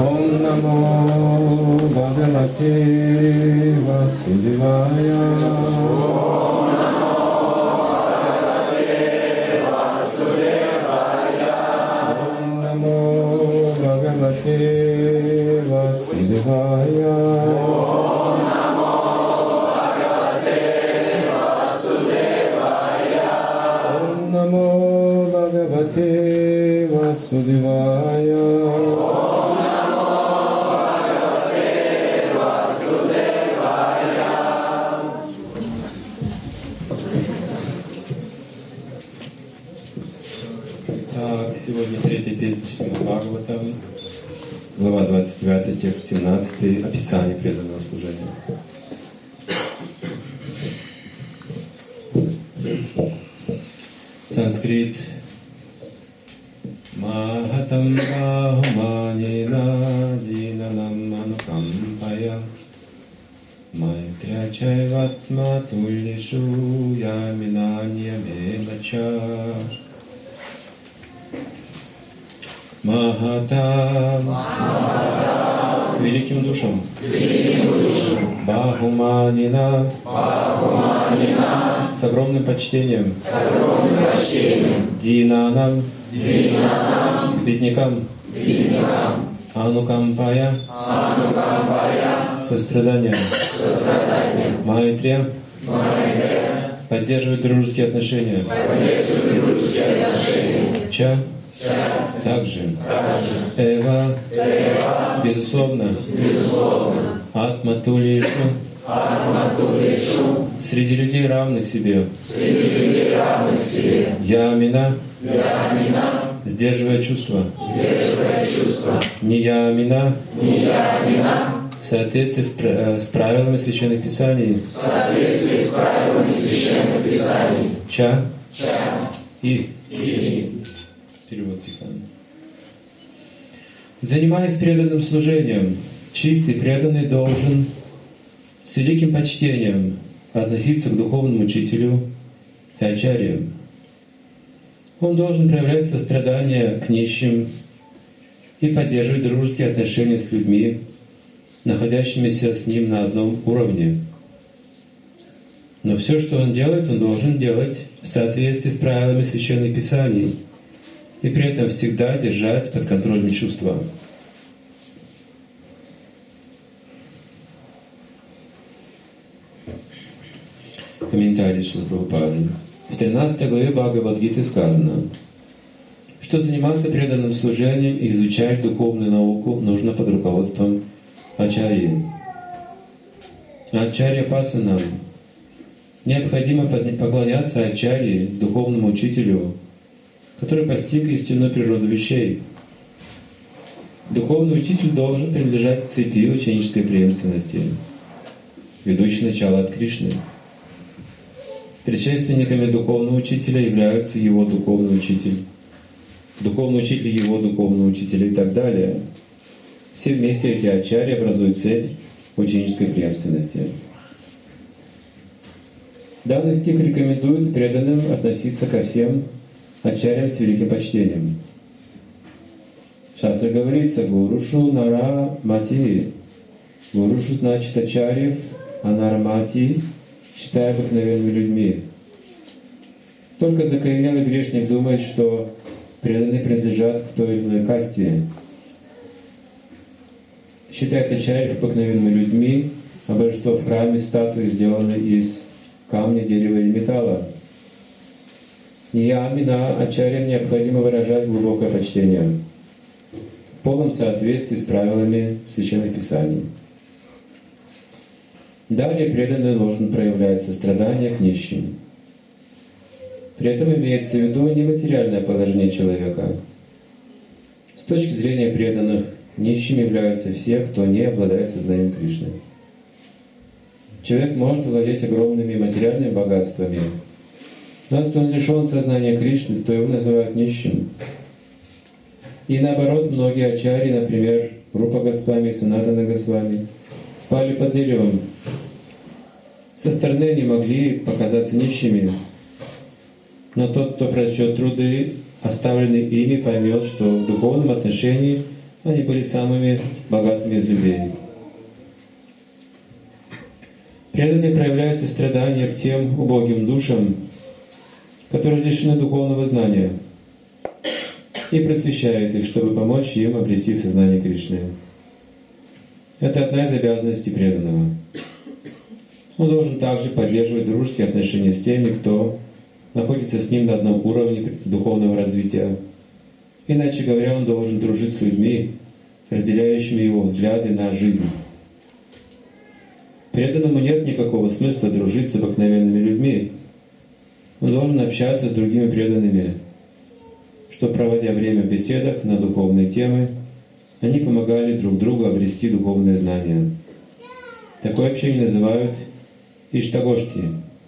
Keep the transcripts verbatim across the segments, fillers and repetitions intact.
Om Namo Bhagavate Vasudevaya. Om Namo Bhagavate Vasudevaya. Om Namo Bhagavate Vasudevaya. Сегодня третья песня Шримад Бхагаватам, глава двадцать девятая, текст семнадцатый, описание преданного служения. Санскрит. Махатам бахуманина динанам анукампая майтря чайватма тулишу яминаньямевача. Махатам, к великим душам, Бахуманина, с огромным почтением, Динанам, к беднякам, Анукампая, состраданием, Майтрия, поддерживать дружеские отношения, Ча, также, Эва, Эва безусловно, безусловно. Атматулишу, Атматулишу, среди людей равных себе, среди людей равных себе. Ямина, Ямина, сдерживая чувства, сдерживая чувства. Неямина, Неямина, в соответствии с, с правилами священных писаний, в соответствии с правилами священных писаний. Ча, Ча и, и. Перевод стиха. Занимаясь преданным служением, чистый преданный должен с великим почтением относиться к духовному учителю и ачарье. Он должен проявлять сострадание к нищим и поддерживать дружеские отношения с людьми, находящимися с ним на одном уровне. Но все, что он делает, он должен делать в соответствии с правилами священных писаний и при этом всегда держать под контролем чувства. Комментарий Шрила Прабхупады. В тринадцатой главе Бхагавад-гиты сказано, что заниматься преданным служением и изучать духовную науку нужно под руководством ачарьи. Ачарья пасанам. Необходимо поклоняться ачарье, духовному учителю, который постиг истинную природу вещей. Духовный учитель должен принадлежать к цепи ученической преемственности, ведущей начало от Кришны. Предшественниками духовного учителя являются его духовный учитель, духовный учитель его духовного учителя и так далее. Все вместе эти ачарьи образуют цепь ученической преемственности. Данный стих рекомендует преданным относиться ко всем ачарьям с великим почтением. В шастре говорится «Гурушу нара мати». Гурушу значит ачарьев, а нарамати считая обыкновенными людьми. Только закоренелый грешник думает, что преданные принадлежат к той или иной касте. Считает ачарьев обыкновенными людьми, а большинство в храме статуи сделаны из камня, дерева или металла. Ниямина ачарьям необходимо выражать глубокое почтение в полном соответствии с правилами священных писаний. Далее преданный должен проявлять сострадание к нищим. При этом имеется в виду не материальное положение человека. С точки зрения преданных, нищими являются все, кто не обладает сознанием Кришны. Человек может владеть огромными материальными богатствами, но если он лишен сознания Кришны, то его называют нищим. И наоборот, многие ачарьи, например, Рупа Госвами и Санатана Госвами, спали под деревом. Со стороны они могли показаться нищими, но тот, кто прочтет труды, оставленные ими, поймет, что в духовном отношении Они были самыми богатыми из людей. Преданные проявляют сострадание к тем убогим душам, которые лишены духовного знания, и просвещает их, чтобы помочь им обрести сознание Кришны. Это одна из обязанностей преданного. Он должен также поддерживать дружеские отношения с теми, кто находится с ним на одном уровне духовного развития. Иначе говоря, он должен дружить с людьми, разделяющими его взгляды на жизнь. Преданному нет никакого смысла дружить с обыкновенными людьми. Он должен общаться с другими преданными, чтобы, проводя время в беседах на духовные темы, они помогали друг другу обрести духовные знания. Такое общение называют иштагошти.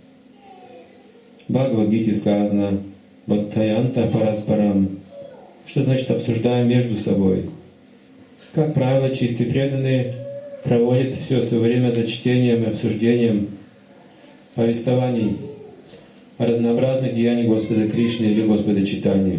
В Бхагавад-гите сказано «Бхаттаянта параспарам», что значит «обсуждаем между собой». Как правило, чистые преданные проводят все свое время за чтением и обсуждением повествований о разнообразных деяниях Господа Кришны или Господа Чайтаньи.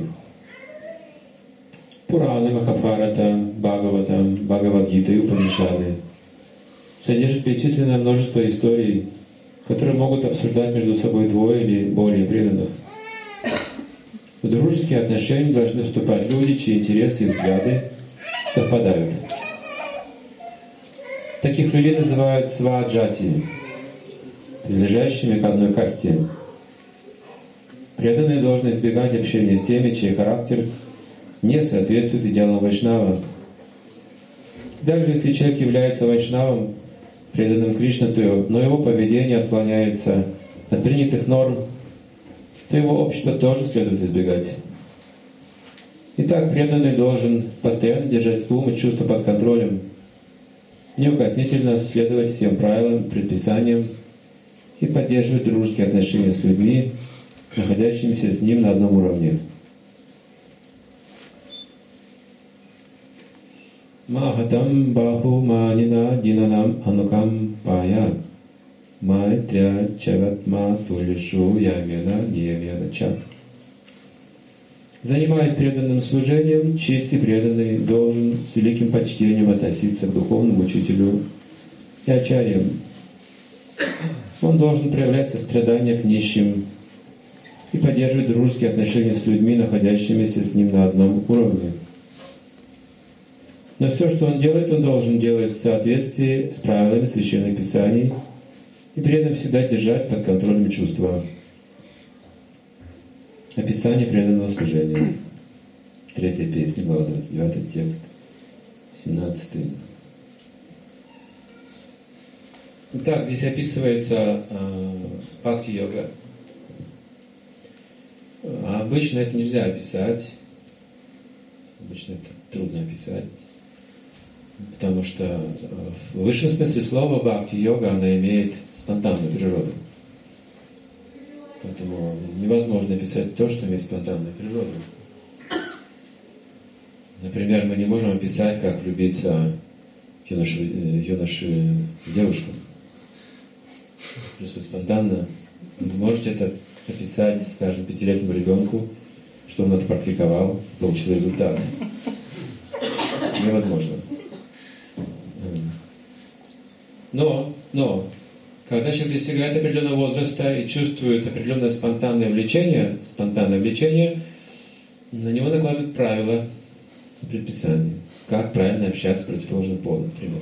Пураны, Махабхарата, Бхагаватам, Бхагавад-гита и Упанишады содержат бесчисленное множество историй, которые могут обсуждать между собой двое или более преданных. В дружеские отношения должны вступать люди, чьи интересы и взгляды совпадают. Таких людей называют сваджати, принадлежащими к одной касте. Преданные должны избегать общения с теми, чей характер не соответствует идеалам вайшнава. Даже если человек является вайшнавом, преданным Кришне, то, но его поведение отклоняется от принятых норм, то его общество тоже следует избегать. Итак, преданный должен постоянно держать ум и чувства под контролем, неукоснительно следовать всем правилам, предписаниям и поддерживать дружеские отношения с людьми, находящимися с ним на одном уровне. Махатам баху манина динанам анукам пая майтря чаватма тулишу ямена ниямена чак. Занимаясь преданным служением, чистый преданный должен с великим почтением относиться к духовному учителю и ачарьям. Он должен проявлять сострадание к нищим и поддерживать дружеские отношения с людьми, находящимися с ним на одном уровне. Но все, что он делает, он должен делать в соответствии с правилами священных писаний и при этом всегда держать под контролем чувства. Описание преданного служения. Третья песня, глава двадцать девятый, текст семнадцатый. Итак, здесь описывается э, бхакти-йога. А обычно это нельзя описать. Обычно это трудно описать. Потому что в высшем смысле слова бхакти-йога, она имеет спонтанную природу. Поэтому невозможно описать то, что имеет спонтанную природу. Например, мы не можем описать, как влюбиться юноше, юноше в девушку. Просто спонтанно. Вы можете это описать, скажем, пятилетнему ребенку, что он это практиковал, получил результат. Невозможно. Но, но, когда человек достигает определенного возраста и чувствует определенное спонтанное влечение, спонтанное влечение, на него накладывают правила, предписания, как правильно общаться с противоположным полом, например.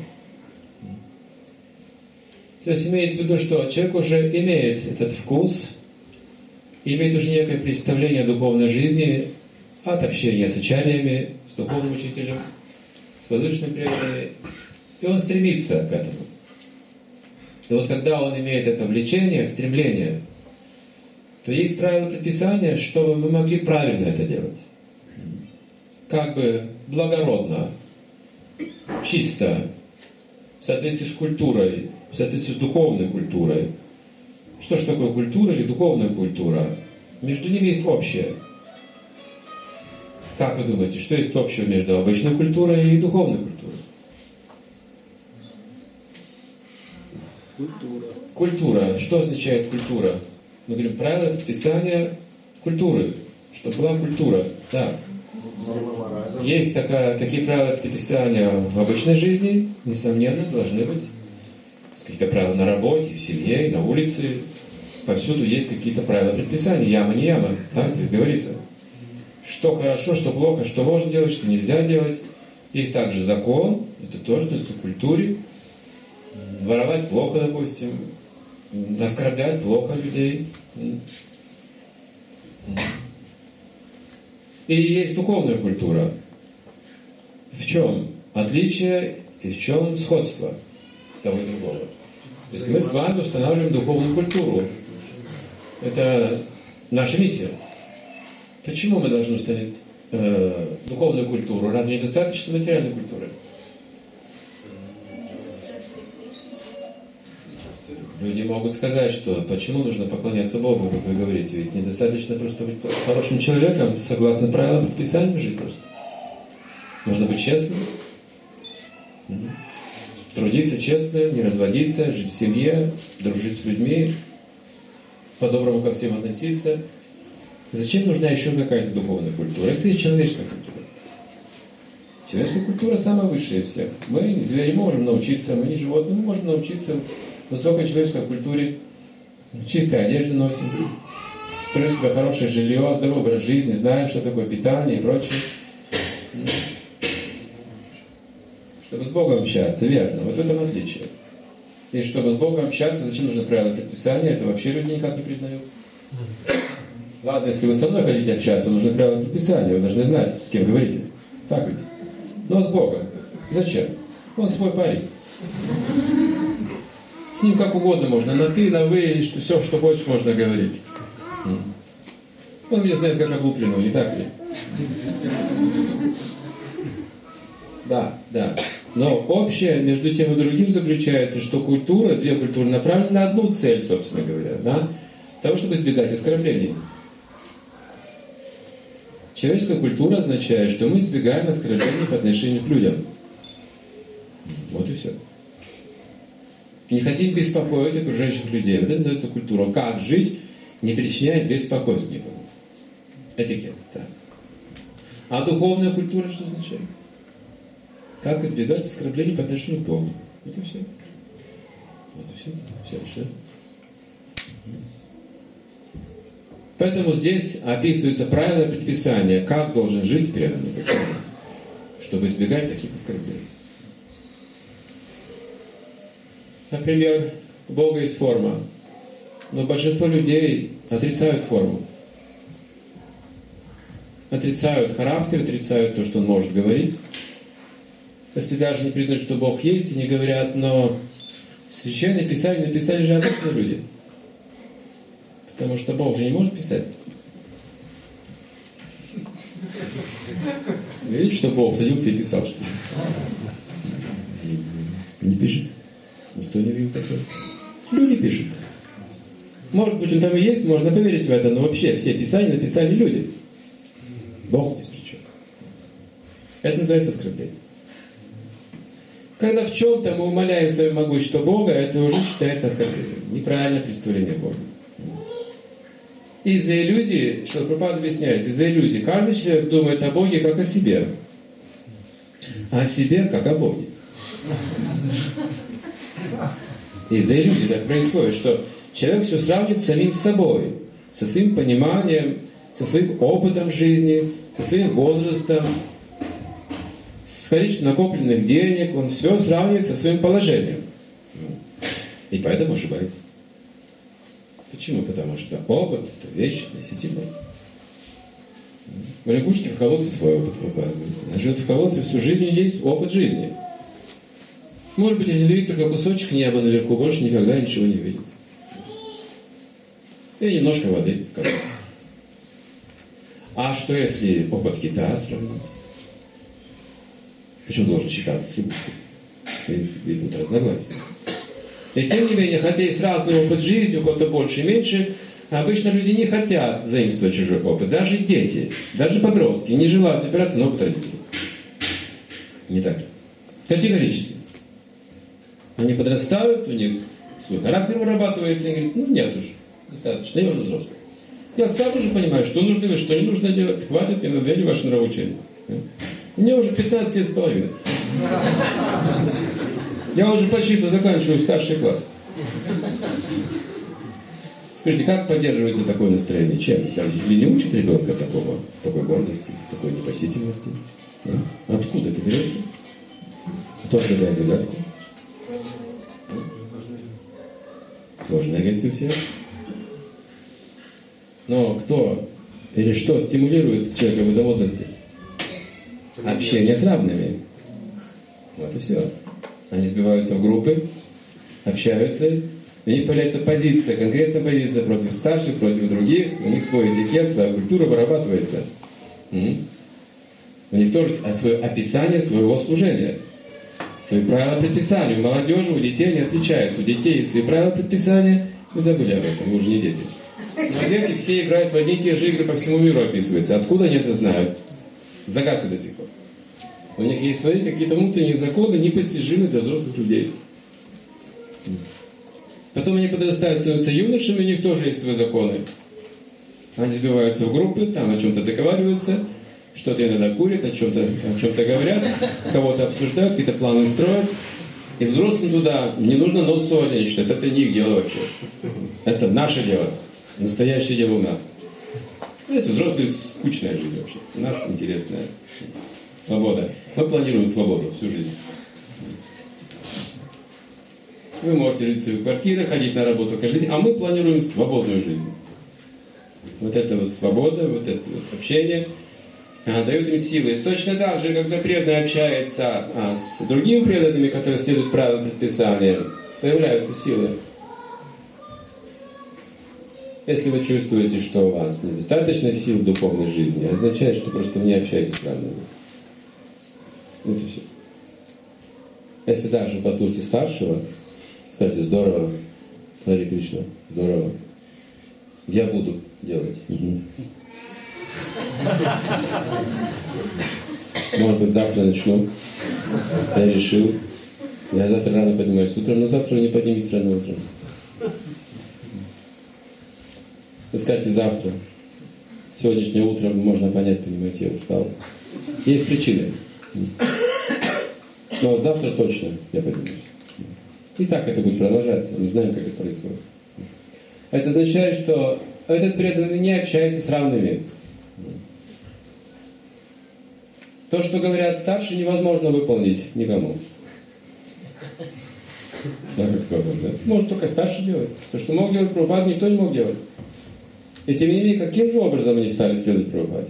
То есть имеется в виду, что человек уже имеет этот вкус, имеет уже некое представление о духовной жизни от общения с ачарьями, с духовным учителем, с возвышенными преданными, и он стремится к этому. И вот когда он имеет это влечение, стремление, то есть правила предписания, чтобы мы могли правильно это делать. Как бы благородно, чисто, в соответствии с культурой, в соответствии с духовной культурой. Что же такое культура или духовная культура? Между ними есть общее. Как вы думаете, что есть общего между обычной культурой и духовной культурой? Культура. Культура. Что означает культура? Мы говорим правила предписания культуры. Чтобы была культура. Да. Есть такая, такие правила предписания в обычной жизни, несомненно, должны быть какие-то правила на работе, в семье, на улице. Повсюду есть какие-то правила предписания. Яма не яма. Так здесь говорится. Что хорошо, что плохо, что можно делать, что нельзя делать. Есть также закон, это тоже относится к культуре. Воровать плохо, допустим. Оскорблять плохо людей. И есть духовная культура. В чем отличие и в чем сходство того и другого? То есть мы с вами устанавливаем духовную культуру. Это наша миссия. Почему мы должны установить э, духовную культуру? Разве недостаточно материальной культуры? Люди могут сказать, что почему нужно поклоняться Богу, как вы говорите, ведь недостаточно просто быть хорошим человеком, согласно правилам предписания жить просто. Нужно быть честным, трудиться честно, не разводиться, жить в семье, дружить с людьми, по-доброму ко всем относиться. Зачем нужна еще какая-то духовная культура? Это и человеческая культура. Человеческая культура самая высшая из всех. Мы, не звери, можем научиться, мы не животные, мы можем научиться в высокой человеческой культуре. Чистые одежды носим, строим себе хорошее жилье, здоровый образ жизни, знаем, что такое питание и прочее. Чтобы с Богом общаться, верно. Вот в этом отличие. И чтобы с Богом общаться, зачем нужны правила предписания? Это вообще люди никак не признают. Ладно, если вы со мной хотите общаться, нужны правила предписания, вы должны знать, с кем говорите. Так ведь? Но с Богом. Зачем? Он свой парень. С ним как угодно можно, на ты, на вы, что все, что хочешь, можно говорить. Он меня знает как облупленного, не так ли? Да, да. Но общее между тем и другим заключается, что культура, две культуры направлены на одну цель, собственно говоря, да? Того, чтобы избегать оскорблений. Человеческая культура означает, что мы избегаем оскорблений по отношению к людям. Вот и все. Не хотим беспокоить окружающих людей. Вот это называется культура. Как жить, не причиняя беспокойства никому. Этикет. Так. А духовная культура что означает? Как избегать оскорблений по отношению к Богу. Вот и все. Вот и все. Все решено. Поэтому здесь описываются правила предписания, как должен жить преданный, чтобы избегать таких оскорблений. Например, у Бога есть форма, но большинство людей отрицают форму. Отрицают характер, отрицают то, что Он может говорить. Если даже не признают, что Бог есть, и не говорят, но Священное Писание написали же обычные люди. Потому что Бог же не может писать. Вы видите, что Бог садился и писал, что ли? Не пишет. Никто не видел такого. Люди пишут. Может быть, он там и есть, можно поверить в это, но вообще все писания написали люди. Бог здесь при чем? Это называется оскорбление. Когда в чем-то мы умаляем свое могущество Бога, это уже считается оскорблением. Неправильное представление Бога. Из-за иллюзии, что Прабхупада объясняет, из-за иллюзии каждый человек думает о Боге как о себе, а о себе как о Боге. Из-за иллюзии так происходит, что человек все сравнивает с самим собой, со своим пониманием, со своим опытом жизни, со своим возрастом, с количеством накопленных денег, он все сравнивает со своим положением. И поэтому ошибается. Почему? Потому что опыт – это вещь относительная. В лягушке в колодце свой опыт пропадает. Она живет в колодце, всю жизнь есть опыт жизни. Может быть, они видят только кусочек неба наверху, больше никогда ничего не видят. И немножко воды в колодце. А что, если опыт кита сравнить? Почему должен считаться с лягушкой? Ведь, ведь тут разногласия. И тем не менее, хотя есть разный опыт жизни, у кого-то больше и меньше, обычно люди не хотят заимствовать чужой опыт. Даже дети, даже подростки не желают опираться на опыт родителей. Не так ли? Категорически. Они подрастают, у них свой характер вырабатывается, и говорят, ну нет уж, достаточно, я уже взрослый. Я сам уже понимаю, что нужно делать, что не нужно делать. Хватит, мне надоели ваши нравоучения. Мне уже пятнадцать лет с половиной. Я уже почти заканчиваю старший класс. Скажите, как поддерживается такое настроение? Чем? Там или не учат ребенка такого, такой гордости, такой непосительности? Да? Откуда это берется? Кто отгадает загадку? Ложная агрессия у всех. Но кто или что стимулирует человека в этом возрасте? Общение с равными. Вот и все. Они сбиваются в группы, общаются, и у них появляется позиция, конкретная позиция против старших, против других. У них свой этикет, своя культура вырабатывается. Угу. У них тоже свое описание своего служения. Свои правила предписания. У молодежи, у детей они отличаются. У детей есть свои правила предписания. Вы забыли об этом, вы уже не дети. Но дети все играют в одни и те же игры, по всему миру описываются. Откуда они это знают? Загадка до сих пор. У них есть свои какие-то внутренние законы, непостижимые для взрослых людей. Потом они подрастают, становятся юношами, у них тоже есть свои законы. Они сбиваются в группы, там о чем-то договариваются, что-то иногда курят, о чем-то, о чем-то говорят, кого-то обсуждают, какие-то планы строят. И взрослым туда не нужно нос совать, они считают, это не их дело вообще. Это наше дело. Настоящее дело у нас. Знаете, взрослые скучная жизнь вообще. У нас интересная свобода. Мы планируем свободу всю жизнь. Вы можете жить в своих квартирах, ходить на работу каждый день, а мы планируем свободную жизнь. Вот это вот свобода, вот это вот общение а, дает им силы. Точно так же, когда преданный общается а, с другими преданными, которые следуют правилам предписания, появляются силы. Если вы чувствуете, что у вас недостаточно сил в духовной жизни, означает, что просто вы не общаетесь с равными. Вот и все. Если даже послушайте старшего, скажите, здорово, Хари Кришна, здорово. Я буду делать. Угу. Может быть, завтра начну. Я решил. Я завтра рано поднимаюсь утром, но завтра не поднимусь рано утром. Вы скажете завтра. Сегодняшнее утро можно понять, понимаете, я устал. Есть причины. Но вот завтра точно я поднимусь. И так это будет продолжаться. Мы знаем, как это происходит. Это означает, что этот преданный не общается с равными. То, что говорят старшие, невозможно выполнить никому. Да, как сказано, да? Может только старший делать. То, что мог делать Прабхупада, никто не мог делать. И тем не менее, каким же образом они стали следовать Прабхупаде?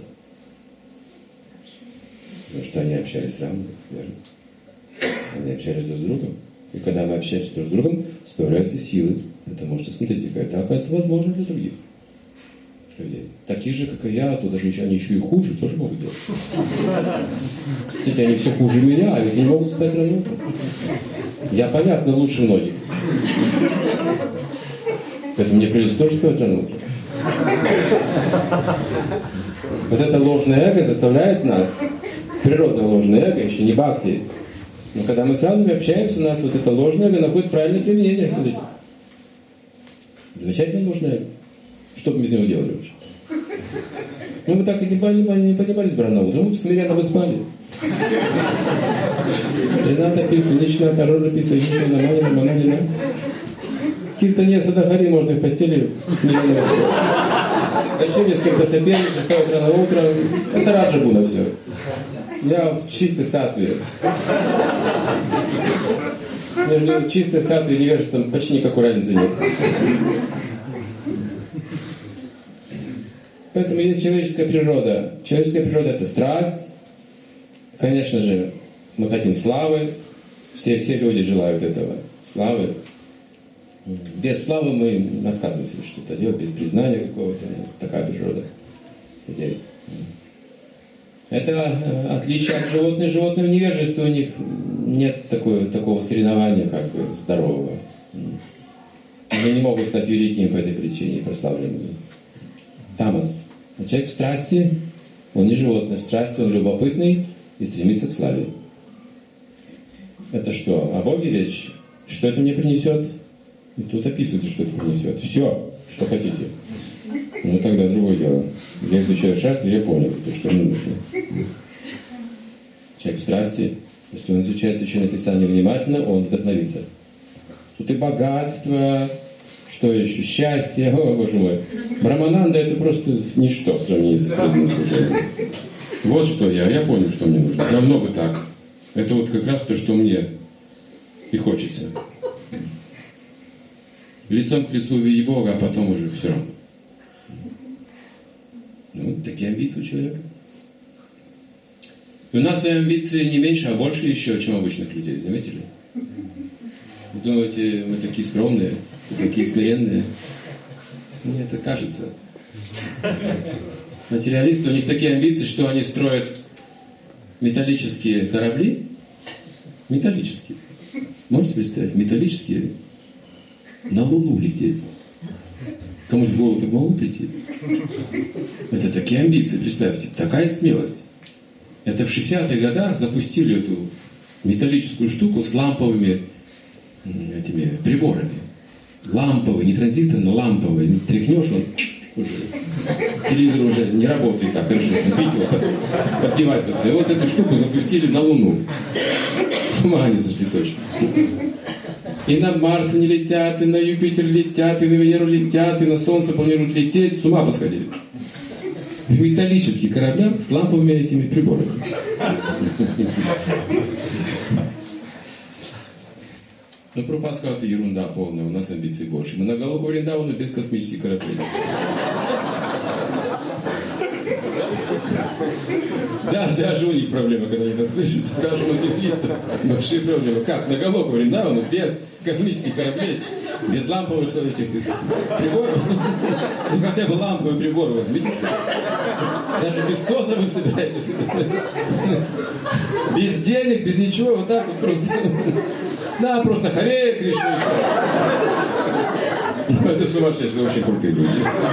Потому что они общались с равными, верно? Они общались друг с другом. И когда мы общаемся друг с другом, появляются силы. Потому что, смотрите, это оказывается возможно для других людей. Таких же, как и я, то даже еще, они еще и хуже тоже могут делать. Смотрите, они все хуже меня, а ведь они могут стать равными. Я, понятно, лучше многих. Поэтому мне придется тоже сказать рано утром. Вот это ложное эго заставляет нас, природное ложное эго, еще не бхакти. Но когда мы с равными общаемся, у нас вот это ложное эго находит правильное применение, смотрите. Замечательное ложное эго. Что бы мы из него делали вообще? Ну, мы так и не, не, не поднимались в рано утром, мы смиренно бы спали. Рената пису, лично Тарора пису, еще на мане, на манадина. Киртане Садахари можно и в постели смиренно спать. Зачем мне с кем-то соперничать, вставать рано утром? Это раджа-гуна все. Я в чистой сатве. Между чистой сатвой и невежеством почти никакой разницы нет. Поэтому есть человеческая природа. Человеческая природа — это страсть. Конечно же, мы хотим славы. Все, все люди желают этого. Славы. Без славы мы отказываемся что-то делать, без признания какого-то. У нас такая природа людей. Это отличие от животных. Животные в невежестве, у них нет такого, такого соревнования, как бы, здорового. Они не могут стать великими по этой причине, прославленными. Тамас. А человек в страсти, он не животное, в страсти он любопытный и стремится к славе. Это что? О Боге речь? Что это мне принесет? И тут описывается, что это принесет. Все, что хотите. Ну тогда другое дело. Я изучаю шастры, я понял, что мне нужно. Человек в страсти, если он изучает Священное Писание внимательно, он вдохновится. Тут и богатство, что еще, счастье, о, Боже мой. Брамананда это просто ничто в сравнении с преданным служением. Вот что я, я понял, что мне нужно. Намного так. Это вот как раз то, что мне и хочется. Лицом к лицу увидеть Бога, а потом уже все равно. Ну, такие амбиции у человека. И у нас свои амбиции не меньше, а больше еще, чем обычных людей. Заметили? Вы думаете, мы такие скромные, такие смиренные? Мне это кажется. Материалисты, у них такие амбиции, что они строят металлические корабли. Металлические. Можете представить? Металлические. На Луну лететь. Кому-нибудь в голову так могло прийти? Это такие амбиции, представьте. Такая смелость. Это в шестидесятых годах запустили эту металлическую штуку с ламповыми этими приборами. Ламповый, не транзистор, но ламповый. Не тряхнешь, он уже... Телевизор уже не работает так хорошо. Пить его, под, подпевать постоянно. И вот эту штуку запустили на Луну. С ума они сошли точно. И на Марс они летят, и на Юпитер летят, и на Венеру летят, и на Солнце планируют лететь. С ума посходили. В металлических кораблях с ламповыми этими приборами. Ну, Прабхупада сказал, это ерунда полная, у нас амбиций больше. Мы на Галоку Вриндавану без космических кораблей. Да, даже у них проблема, когда они нас слышат. Даже у материалистов большие проблемы. Как? На Галоку Вриндавану без космических кораблей, без ламповых этих приборов. Ну, хотя бы ламповые приборы возьмите. Даже без сотовых собираетесь. Без денег, без ничего, вот так вот просто. Да, просто Харе Кришна. Это сумасшедшие, очень крутые люди.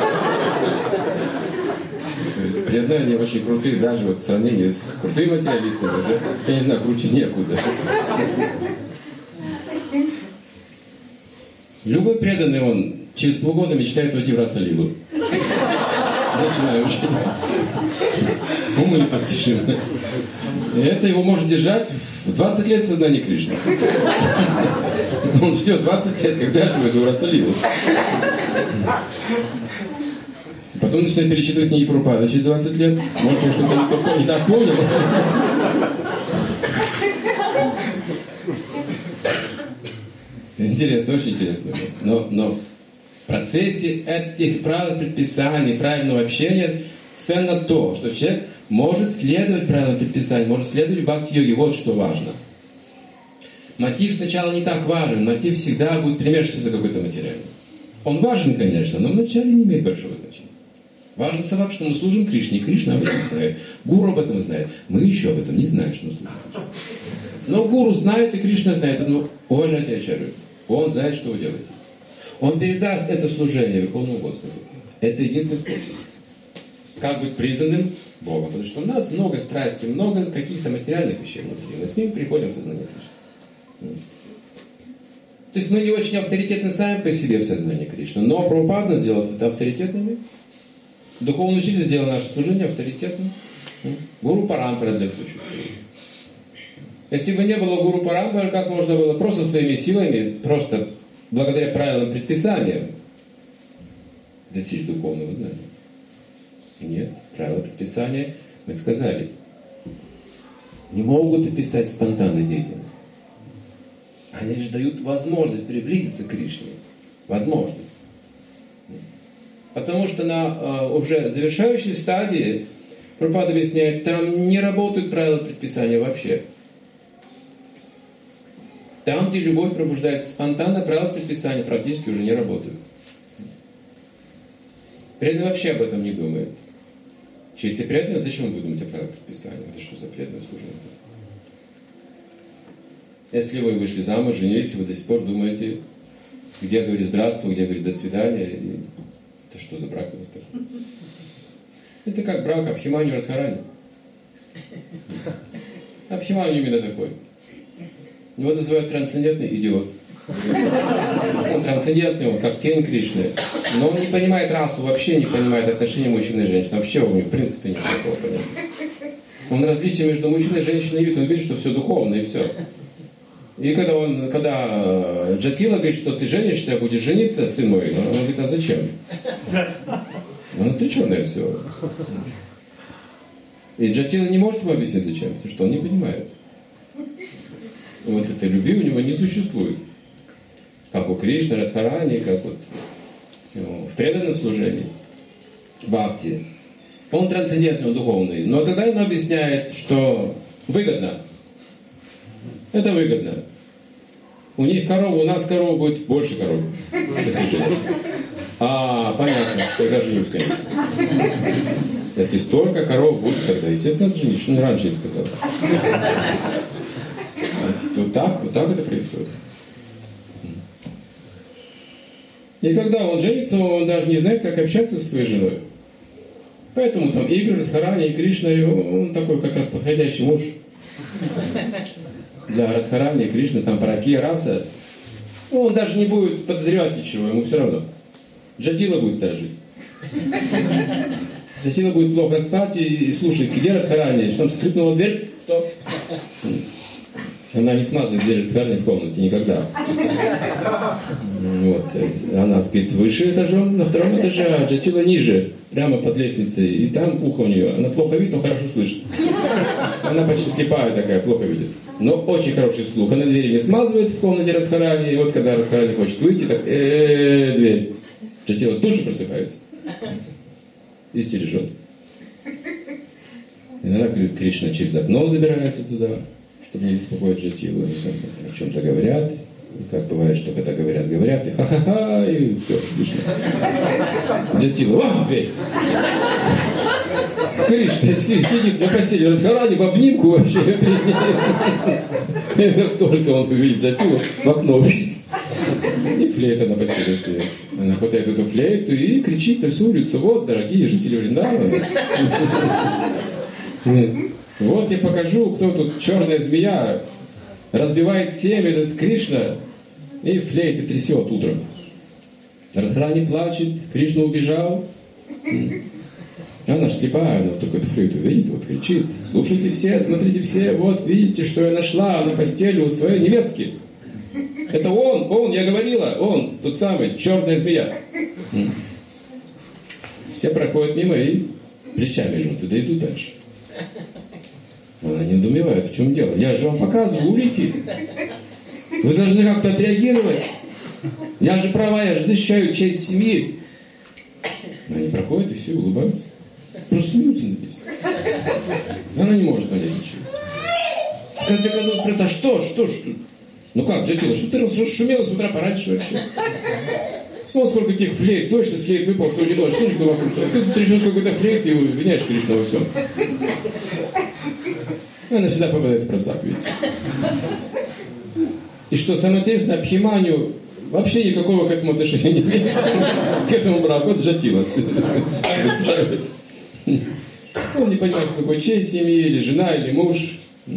То есть преданные очень крутые, даже вот в сравнении с крутыми материалистами, уже, я не знаю, круче некуда. Любой преданный, он через полгода мечтает войти в Раса-лилу. Начинаю учить. Уму непостижимо. И это его может держать в двадцать лет в сознании Кришны. Он ждет двадцать лет, когда же в эту Раса-лилу. Потом начинает перечитывать книги Прабхупады через двадцать лет. Может, я что-то не, не так понял. Интересно, очень интересно. Но, но в процессе этих правил предписаний, правильного общения ценно то, что человек может следовать правилам предписаний, может следовать бхакти-йоге. Вот что важно. Мотив сначала не так важен. Мотив всегда будет примешиваться за какой-то материальный. Он важен, конечно, но вначале не имеет большого значения. Важен факт, что мы служим Кришне, и Кришна об этом знает. Гуру об этом знает. Мы еще об этом не знаем, что мы служим Кришне. Но Гуру знает, и Кришна знает. Ну, уважайте Ачарью. Он знает, что вы делаете. Он передаст это служение Верховному Господу. Это единственный способ. Как быть признанным Богом. Потому что у нас много страсти, много каких-то материальных вещей внутри. Мы с ними приходим в сознание Кришны. То есть мы не очень авторитетны сами по себе в сознании Кришны. Но Прабхупада сделал это авторитетными. Духовный учитель сделал наше служение авторитетным. Гуру Парампара для всего существует. Если бы не было Гуру Парампары, как можно было просто своими силами, просто благодаря правилам предписания достичь духовного знания? Нет, правила предписания, мы сказали, не могут описать спонтанную деятельность. Они лишь дают возможность приблизиться к Кришне. Возможность. Потому что на э, уже завершающей стадии, Прабхупада объясняет, там не работают правила предписания вообще. Там, где любовь пробуждается спонтанно, правила предписания практически уже не работают. Преданный вообще об этом не думает. Чистый преданный, зачем он будет думать о правилах предписания? Это что за преданное служение? Если вы вышли замуж, женились, вы до сих пор думаете, где говорит здравствуй, где говорит до свидания. И... Это что за брак у вас такой? Это как брак Абхиманью Радхарани. Абхиманью именно такой. Его называют трансцендентный идиот. Он трансцендентный, он как тень Кришны. Но он не понимает расу, вообще не понимает отношения мужчины и женщины. Вообще у него в принципе нет такого понятия. Он различие между мужчиной и женщиной видит, он видит, что все духовно и все. И когда он, когда Джатила говорит, что ты женишься, будешь жениться, сын мой, он говорит, а зачем? Он отреченное все. И Джатила не может ему объяснить зачем, потому что он не понимает. Вот этой любви у него не существует. Как у Кришны, Радхарани, как вот ну, в преданном служении, бхакти. Он трансцендентный, он духовный. Но тогда ему объясняет, что выгодно. Это выгодно. У них корова, у нас корова будет больше коров, если женишься. А, понятно, тогда женюсь, конечно. Если столько коров будет, тогда, естественно, надо жениться. Что он раньше не сказал. Вот так, вот так это происходит. И когда он женится, он даже не знает, как общаться со своей женой. Поэтому там Игорь, Радхарани и Кришна, он такой как раз подходящий муж. Для Радхарани и Кришны, там Паракия, раса. Он даже не будет подозревать ничего, ему все равно. Джатила будет сторожить. Джатила будет плохо спать и, и слушать, где Радхарани, что там скрипнула дверь, стоп. Она не смазывает дверь Радхарани в комнате никогда. Вот. Она спит выше этажом, на втором этаже, а Джатила ниже, прямо под лестницей. И там ухо у нее. Она плохо видит, но хорошо слышит. Она почти слепая такая, плохо видит. Но очень хороший слух. Она двери не смазывает в комнате Радхарани. И вот когда Радхарани хочет выйти, так э-э-э, дверь. Джатила тут же просыпается. И стережет. Иногда Кришна через окно забирается туда, чтобы не беспокоить Джатилу. Они там о чем-то говорят. И как бывает, что когда говорят, говорят, и ха-ха-ха, и все, Кришна. Джатила, о, дверь! Кришна сидит на постели Радхарани в обнимку вообще. И как только он увидит Джатилу, в окно. И флейта на постели стоит. Она хватает эту флейту и кричит на всю улицу: вот, дорогие жители Вриндавана. Вот я покажу, кто тут черная змея. Разбивает семя этот Кришна и флейты трясет утром. Радхарани плачет, Кришна убежал. Она же слепая, она только эту флейту видит, вот кричит: слушайте все, смотрите все, вот видите, что я нашла на постели у своей невестки. Это он, он, я говорила, он, тот самый, черная змея. Все проходят мимо и плечами жмут, и да идут дальше. Она не недоумевает, в чем дело. Я же вам показываю улики. Вы должны как-то отреагировать. Я же права, я же защищаю честь семьи. Но они проходят и все, улыбаются. Просто смеются над этим. Она не может понять ничего. В конце концов, говорит: а что, что, что? Ну как, Джатила, что ты расшумела с утра пораньше вообще? Вот сколько этих флейт, точно с флейт выпал сегодня ночь, что что вокруг? Ты тут трясешь какой-то флейт и виняешь Кришну во всем. Она всегда попадает в просак, видите. И что самое интересное, Абхиманью вообще никакого к этому отношения не имеет. К этому браку. Вот Джатила. Он не понимает, что такое честь семьи, или жена, или муж.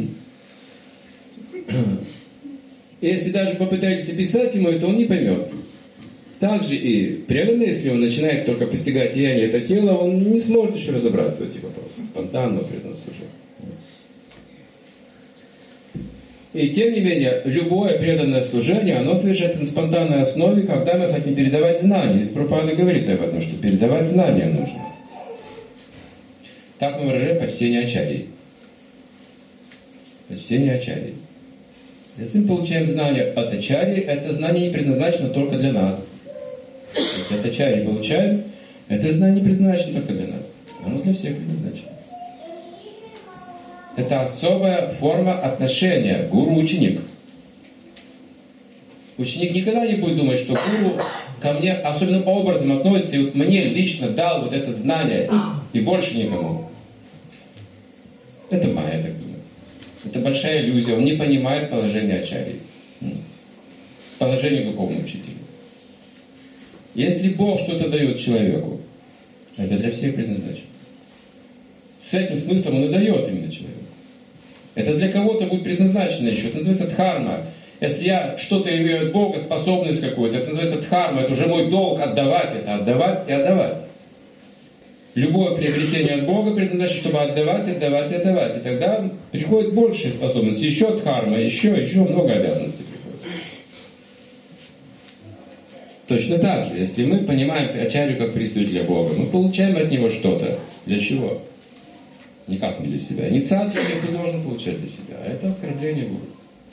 И если даже попытаетесь описать ему это, он не поймет. Также и преданный, если он начинает только постигать сияние этого тела, он не сможет еще разобраться в этих вопросах спонтанного преданного служения. И тем не менее, любое преданное служение, оно совершается на спонтанной основе, когда мы хотим передавать знания. Здесь Прабхупада говорит об этом, что передавать знания нужно. Так мы выражаем почтение ачарьи. Почтение ачарьи. Если мы получаем знания от ачарьи, это знание не предназначено только для нас. Если от ачарьи получаем, это знание не предназначено только для нас. Оно для всех предназначено. Это особая форма отношения гуру-ученик. Ученик никогда не будет думать, что гуру ко мне особенным образом относится, и вот мне лично дал вот это знание, и больше никому. Это майя, я так думаю. Это большая иллюзия. Он не понимает положение ачарьи, положение духовного учителя. Если Бог что-то дает человеку, это для всех предназначено. С этим смыслом он и дает именно человеку. Это для кого-то будет предназначено еще. Это называется дхарма. Если я что-то имею от Бога, способность какую-то, это называется дхарма, это уже мой долг отдавать это, отдавать и отдавать. Любое приобретение от Бога предназначено, чтобы отдавать, отдавать и отдавать. И тогда приходит большая способность, еще дхарма, еще, еще много обязанностей приходит. Точно так же, если мы понимаем ачарью как представителя Бога, мы получаем от него что-то. Для чего? Никак не для себя. Инициацию я не должен получать для себя, а это оскорбление Бога.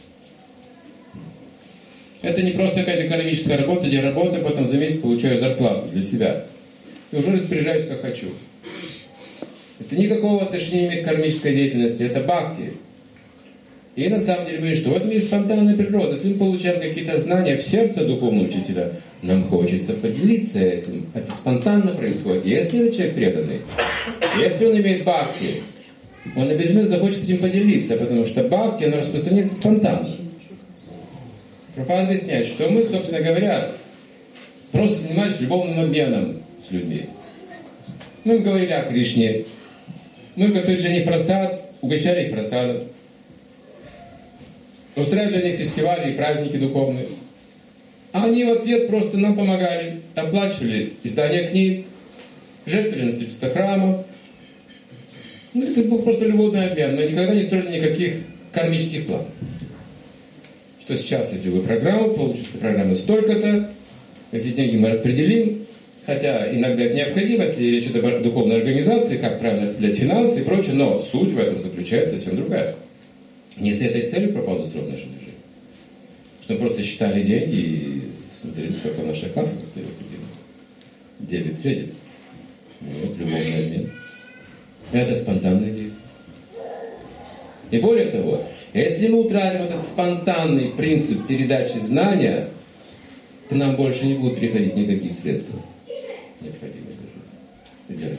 Это не просто какая-то экономическая работа, где я работаю, потом за месяц получаю зарплату для себя. И уже распоряжаюсь, как хочу. Это никакого отношения не имеет к кармической деятельности, это бхакти. И на самом деле говорит, что в этом есть спонтанная природа. Если мы получаем какие-то знания в сердце духовного учителя, нам хочется поделиться этим. Это спонтанно происходит. Если этот человек преданный, если он имеет бхакти, он обязательно захочет этим поделиться, потому что бхакти, оно распространяется спонтанно. Прабхупада объясняет, что мы, собственно говоря, просто занимались любовным обменом с людьми. Мы говорили о Кришне, мы готовили для них прасад, угощали их прасадом, устраивали для них фестивали и праздники духовные. А они в ответ просто нам помогали, оплачивали издание книг, жертвовали на строительство храмов. Ну, это был просто любовный обмен, но никогда не строили никаких кармических планов. Что сейчас я делаю программу, получится программа столько-то, эти деньги мы распределим, хотя иногда это необходимо, если речь идет о духовной организации, как правильно распределять финансы и прочее, но суть в этом заключается совсем другая. Не с этой целью пропало устроено наше движение. Что мы просто считали деньги и смотрели, сколько в наших кассах остается денег. Дебет, кредит. Нет, любовный обмен. Это спонтанное действие. И более того, если мы утратим этот спонтанный принцип передачи знания, к нам больше не будут приходить никакие средства, необходимые для жизни.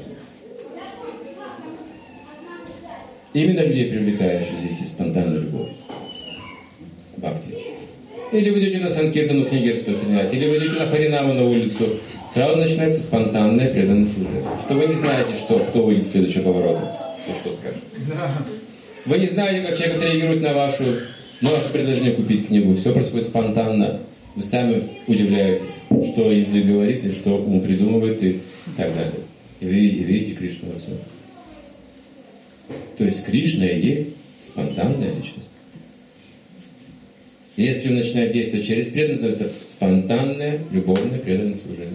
Именно людей привлекает, что здесь есть спонтанная любовь. Бхакти. Или вы идете на Санкиртану книги распространять, или вы идете на Харинаму на улицу, сразу начинается спонтанное преданное служение. Что вы не знаете, что, кто выйдет с следующего поворота, и что скажет. Вы не знаете, как человек отреагирует на, вашу, на ваше предложение купить книгу. Все происходит спонтанно. Вы сами удивляетесь, что язык говорит, и что ум придумывает, и так далее. И вы и видите Кришну во всем. То есть Кришна и есть спонтанная личность. И если он начинает действовать через преданность, называется спонтанное, любовное, преданное служение.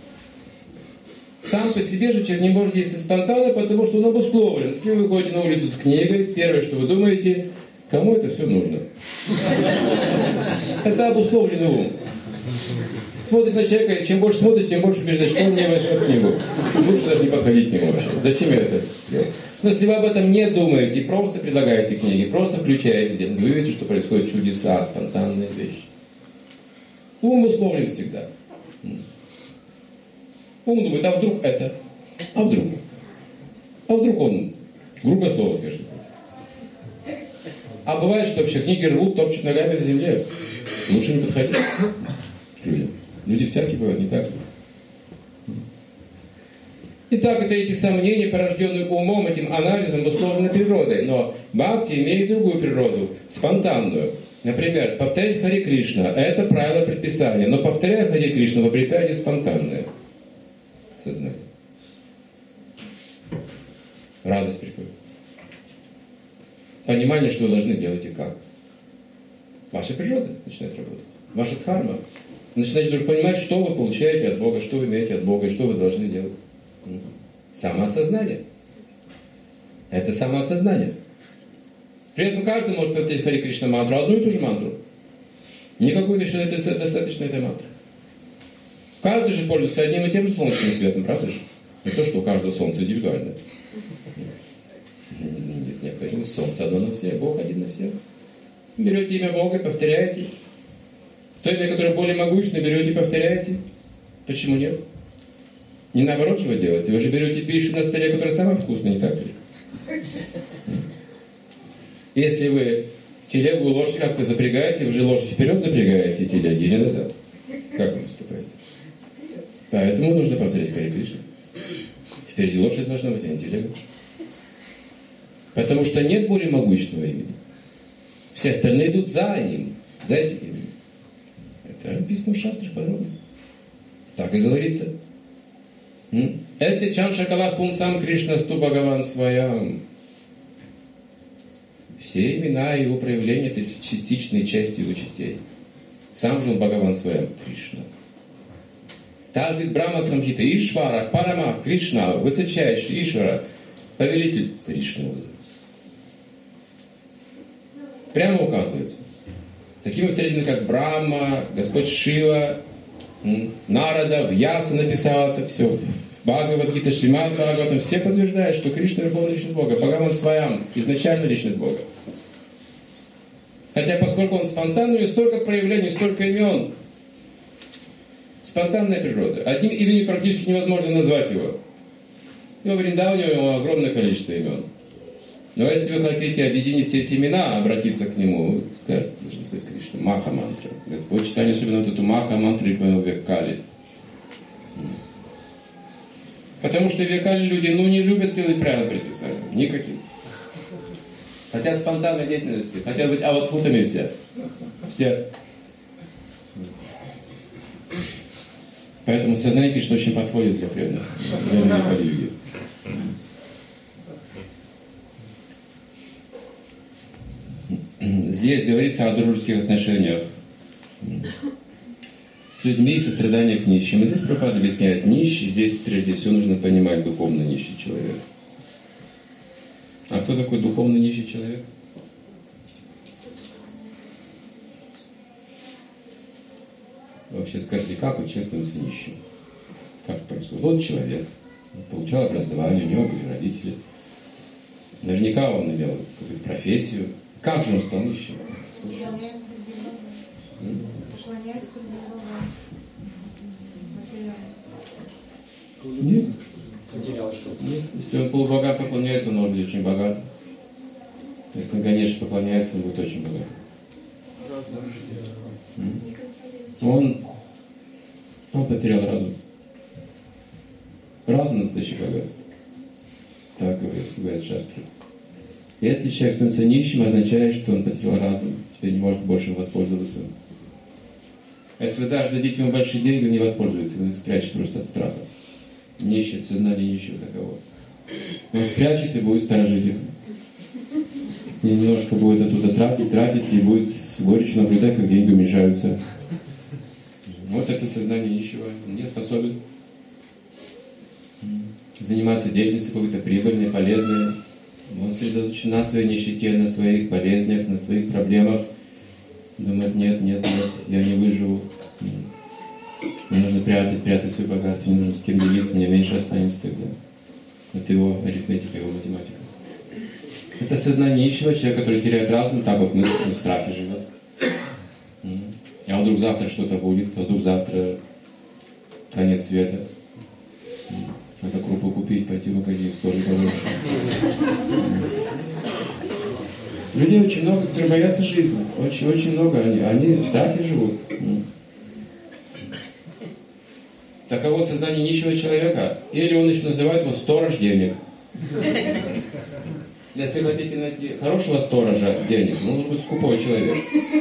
Сам по себе же человек не может действовать спонтанно, потому что он обусловлен. Если вы выходите на улицу с книгой, первое, что вы думаете, кому это все нужно? Это обусловленный ум. Смотрит на человека, и чем больше смотрит, тем больше убеждает, что он не возьмет книгу. Лучше даже не подходить к нему вообще. Зачем я это делаю? Но если вы об этом не думаете, просто предлагаете книги, просто включаете, вы видите, что происходят чудеса, спонтанные вещи. Ум условлен всегда. Ум думает, а вдруг это? А вдруг? А вдруг он грубое слово скажет? А бывает, что вообще книги рвут, топчут ногами на земле. Лучше не подходить к людям. Люди всякие бывают, не так ли? Итак, это эти сомнения, порожденные умом, этим анализом, условно природой. Но бхакти имеет другую природу, спонтанную. Например, повторять Харе Кришна – это правило предписания. Но повторяя Харе Кришна, вы обретаете спонтанное сознание. Радость приходит. Понимание, что вы должны делать и как. Ваша природа начинает работать. Ваша дхарма. Вы начинаете вдруг понимать, что вы получаете от Бога, что вы имеете от Бога, и что вы должны делать. Самоосознание. Это самоосознание. При этом каждый может повторить Харе Кришна мантру, одну и ту же мантру. Не какую-то считает достаточно этой мантры. Каждый же пользуется одним и тем же солнечным светом, правда же? Не то, что у каждого солнце индивидуальное. Нет необходимости. Солнце одно на всех, Бог один на всех. Берете имя Бога и повторяете. То имя, которое более могущественное, берете и повторяете. Почему нет? Не наоборот же вы делаете. Вы же берете пищу на столе, которая самая вкусная, не так ли? Если вы телегу и лошадь как-то запрягаете, вы же лошадь вперед запрягаете телеги или назад. Как вы поступаете? Поэтому нужно повторять Харе Кришна. Впереди лошадь должна быть, а не телега. Потому что нет более могущественного имени. Все остальные идут за ним, Знаете, это написано в шастрах подробно. Так и говорится. Это чан шакалах пунцам Кришна сту Бхагаван своям. Все имена его проявления — это частичные части его частей. Сам же он Бхагаван своям, Кришна. Так говорит Брахма Самхита: Ишвара, Парама, Кришна, высочайший Ишвара, повелитель Кришна. Прямо указывается. Такими авторитетами, как Брахма, Господь Шива, Нарада, Вьяса написал это все, в Бхагавад-гита, Шримад Бхагаватам, все подтверждают, что Кришна — верховная личность Бога, Бхагаван своям, изначально личность Бога. Хотя, поскольку он спонтанный, у него столько проявлений, столько имен. Спонтанная природа. Одним именем практически невозможно назвать его. И во Вриндаване у него огромное количество имен. Но если вы хотите объединить все эти имена, обратиться к нему, сказать, нужно сказать Кришна, Маха-мантра. Господь читали особенно вот эту Маха-мантру и Веккали. Потому что Веккали люди, ну, не любят следовать правилам предписаниям. Никаким. Хотят спонтанной деятельности, хотят быть аватхутами все. Все. Поэтому сознание Кришны очень подходит для преданных. Для Кали-юги. Здесь говорится о дружеских отношениях с людьми и сострадания к нищим. И здесь Прабхупада объясняет: нищий, здесь прежде всего нужно понимать духовно нищий человек. А кто такой духовно нищий человек? Вообще скажите, как вот чествуется нищим? Как это происходит? Вот человек получал образование, у него были родители. Наверняка он имел какую-то профессию. Как же он стал нищим? Нет. Нет. Если он полубогат поклоняется, он может быть очень богат. Если он, конечно, поклоняется, он будет очень богат. Он, он потерял разум. Разум — настоящее богатство. Так говорят, говорят шастры. Если человек становится нищим, означает, что он потерял разум, теперь не может больше им воспользоваться. Если вы даже дадите ему большие деньги, он не воспользуется, он их спрячет просто от страха. Нищий, цена ли нищего такового. Он спрячет и будет сторожить их. И немножко будет оттуда тратить, тратить, и будет с горечью наблюдать, как деньги уменьшаются. Вот это сознание нищего. Он не способен заниматься деятельностью какой-то прибыльной, полезной. Он сосредоточен на своей нищете, на своих болезнях, на своих проблемах. Думает: нет, нет, нет, я не выживу. Мне нужно прятать, прятать свое богатство, мне нужно с кем делиться, мне меньше останется тогда. Это его арифметика, его математика. Это сознание нищего, человек, который теряет разум, так вот мыслит, он в страхе живет. А вдруг завтра что-то будет, а вдруг завтра конец света. Надо крупу купить, пойти в магазин, соли побольше. Людей очень много, которые боятся жизни. Очень-очень много. Они, они в страхе живут. Таково сознание нищего человека. Или он еще называет его сторож денег. Если вы хотите найти хорошего сторожа денег, ну, нужно быть скупой человек.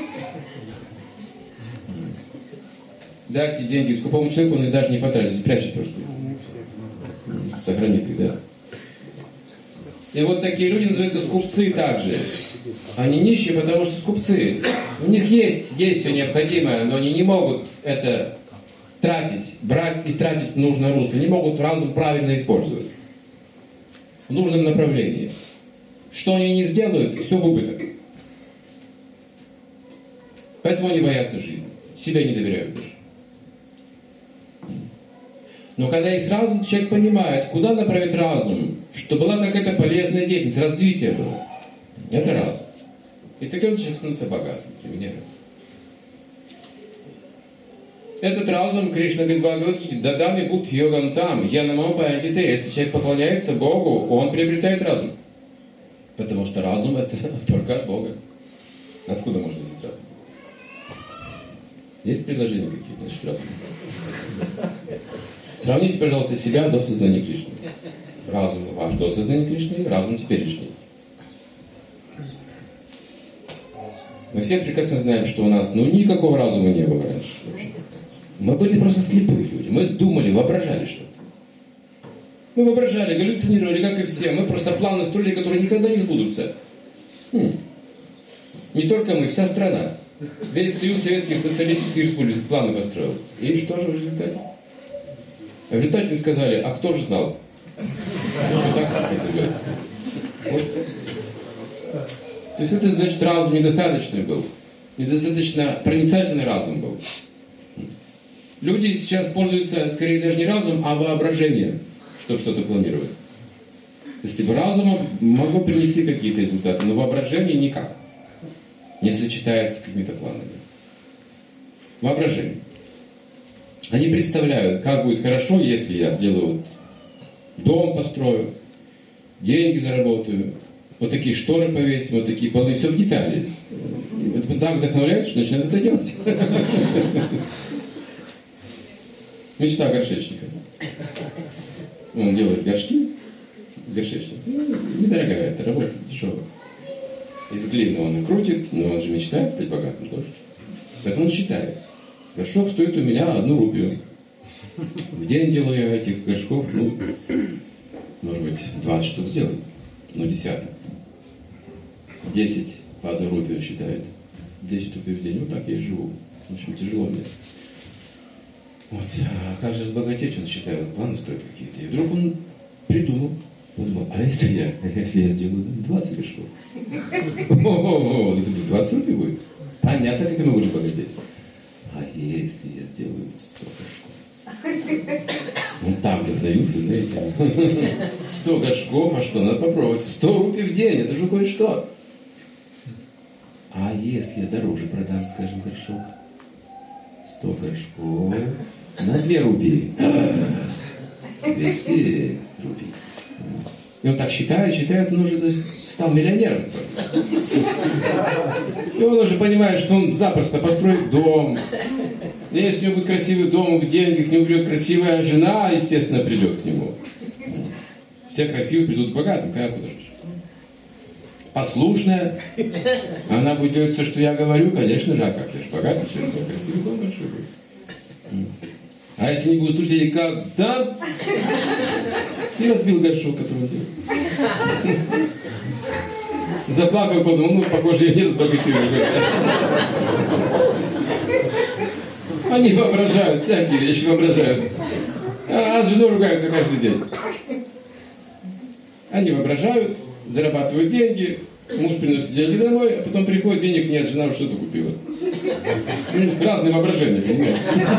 Дайте деньги скупому человеку, он их даже не потратит, спрячет просто. Сохранит их, да. И вот такие люди называются скупцы также. Они нищие, потому что скупцы. У них есть, есть все необходимое, но они не могут это тратить, брать и тратить в нужное русло. Не могут разум правильно использовать. В нужном направлении. Что они не сделают, все в убыток. Поэтому они боятся жизни. Себя не доверяют даже. Но когда есть разум, человек понимает, куда направить разум, что была какая-то полезная деятельность, развитие было. Это разум. И такой человек становится богатым. Этот разум, Кришна говорит в Бхагавад-гите: «Дадами будь йогам там, я намам паятите». Если человек поклоняется Богу, он приобретает разум. Потому что разум — это только от Бога. Откуда можно взять разум? Есть предложения какие-то насчет разума? Сравните, пожалуйста, себя до сознания Кришны. Разум ваш до сознания Кришны, разум теперешний. Мы все прекрасно знаем, что у нас ну, никакого разума не было раньше. Мы были просто слепые люди. Мы думали, воображали что-то. Мы воображали, галлюцинировали, как и все. Мы просто планы строили, которые никогда не сбудутся. Хм. Не только мы, вся страна. Весь Союз Советских Социалистических Республик планы построил. И что же в результате? В результате сказали, а кто же знал? Что так вот. То есть это значит, разум недостаточный был. Недостаточно проницательный разум был. Люди сейчас пользуются скорее даже не разумом, а воображением, чтобы что-то планировать. Если бы разумом могло принести какие-то результаты, но воображение никак. Не сочетается с какими-то планами. Воображение. Они представляют, как будет хорошо, если я сделаю вот дом построю, деньги заработаю, вот такие шторы повесим, вот такие полы, все в детали. Вот так вдохновляются, что начинают это делать. Мечта горшечника. Он делает горшки, горшечник. Ну, недорогая эта работа, дешевая. Из глины он и крутит, но он же мечтает стать богатым тоже. Поэтому он считает. Горшок стоит у меня одну рупию. В день делаю я этих горшков, ну, может быть, двадцать штук сделаю. Ну, десяток. десять по одной рупии он считает. десять рупий в день. Вот так я и живу. В общем, тяжело мне. Вот. А как же разбогатеть, он считает, планы строит какие-то. И вдруг он придумал. Подумал, а если я, если я сделаю двадцать горшков? О-о-о, двадцать рупий будет. Понятно, как я могу разбогатеть. А если я сделаю сто горшков? Он так вдохновился, знаете. Сто горшков, а что, надо попробовать. Сто рупий в день, это же кое-что. А если я дороже продам, скажем, горшок? Сто горшков на две рупии. двести рупий. И он так считает, считает, он уже стал миллионером. И он уже понимает, что он запросто построит дом. И если у него будет красивый дом, в деньгах к нему придет красивая жена, естественно, придет к нему. Все красивые придут к богатым, когда подождешь. Послушная. Она будет делать все, что я говорю, конечно же, а как? Я же богатый человек, красивый дом большой будет. А если не буду слушать, я как, да? И разбил горшок, который он делал. Заплакал, подумал, ну, похоже, я не разбогатил. Они воображают, всякие вещи воображают. А с женой ругаются каждый день. Они воображают, зарабатывают деньги, муж приносит деньги домой, а потом приходит, денег нет, жена уже что-то купила. Разные воображения, понимаете?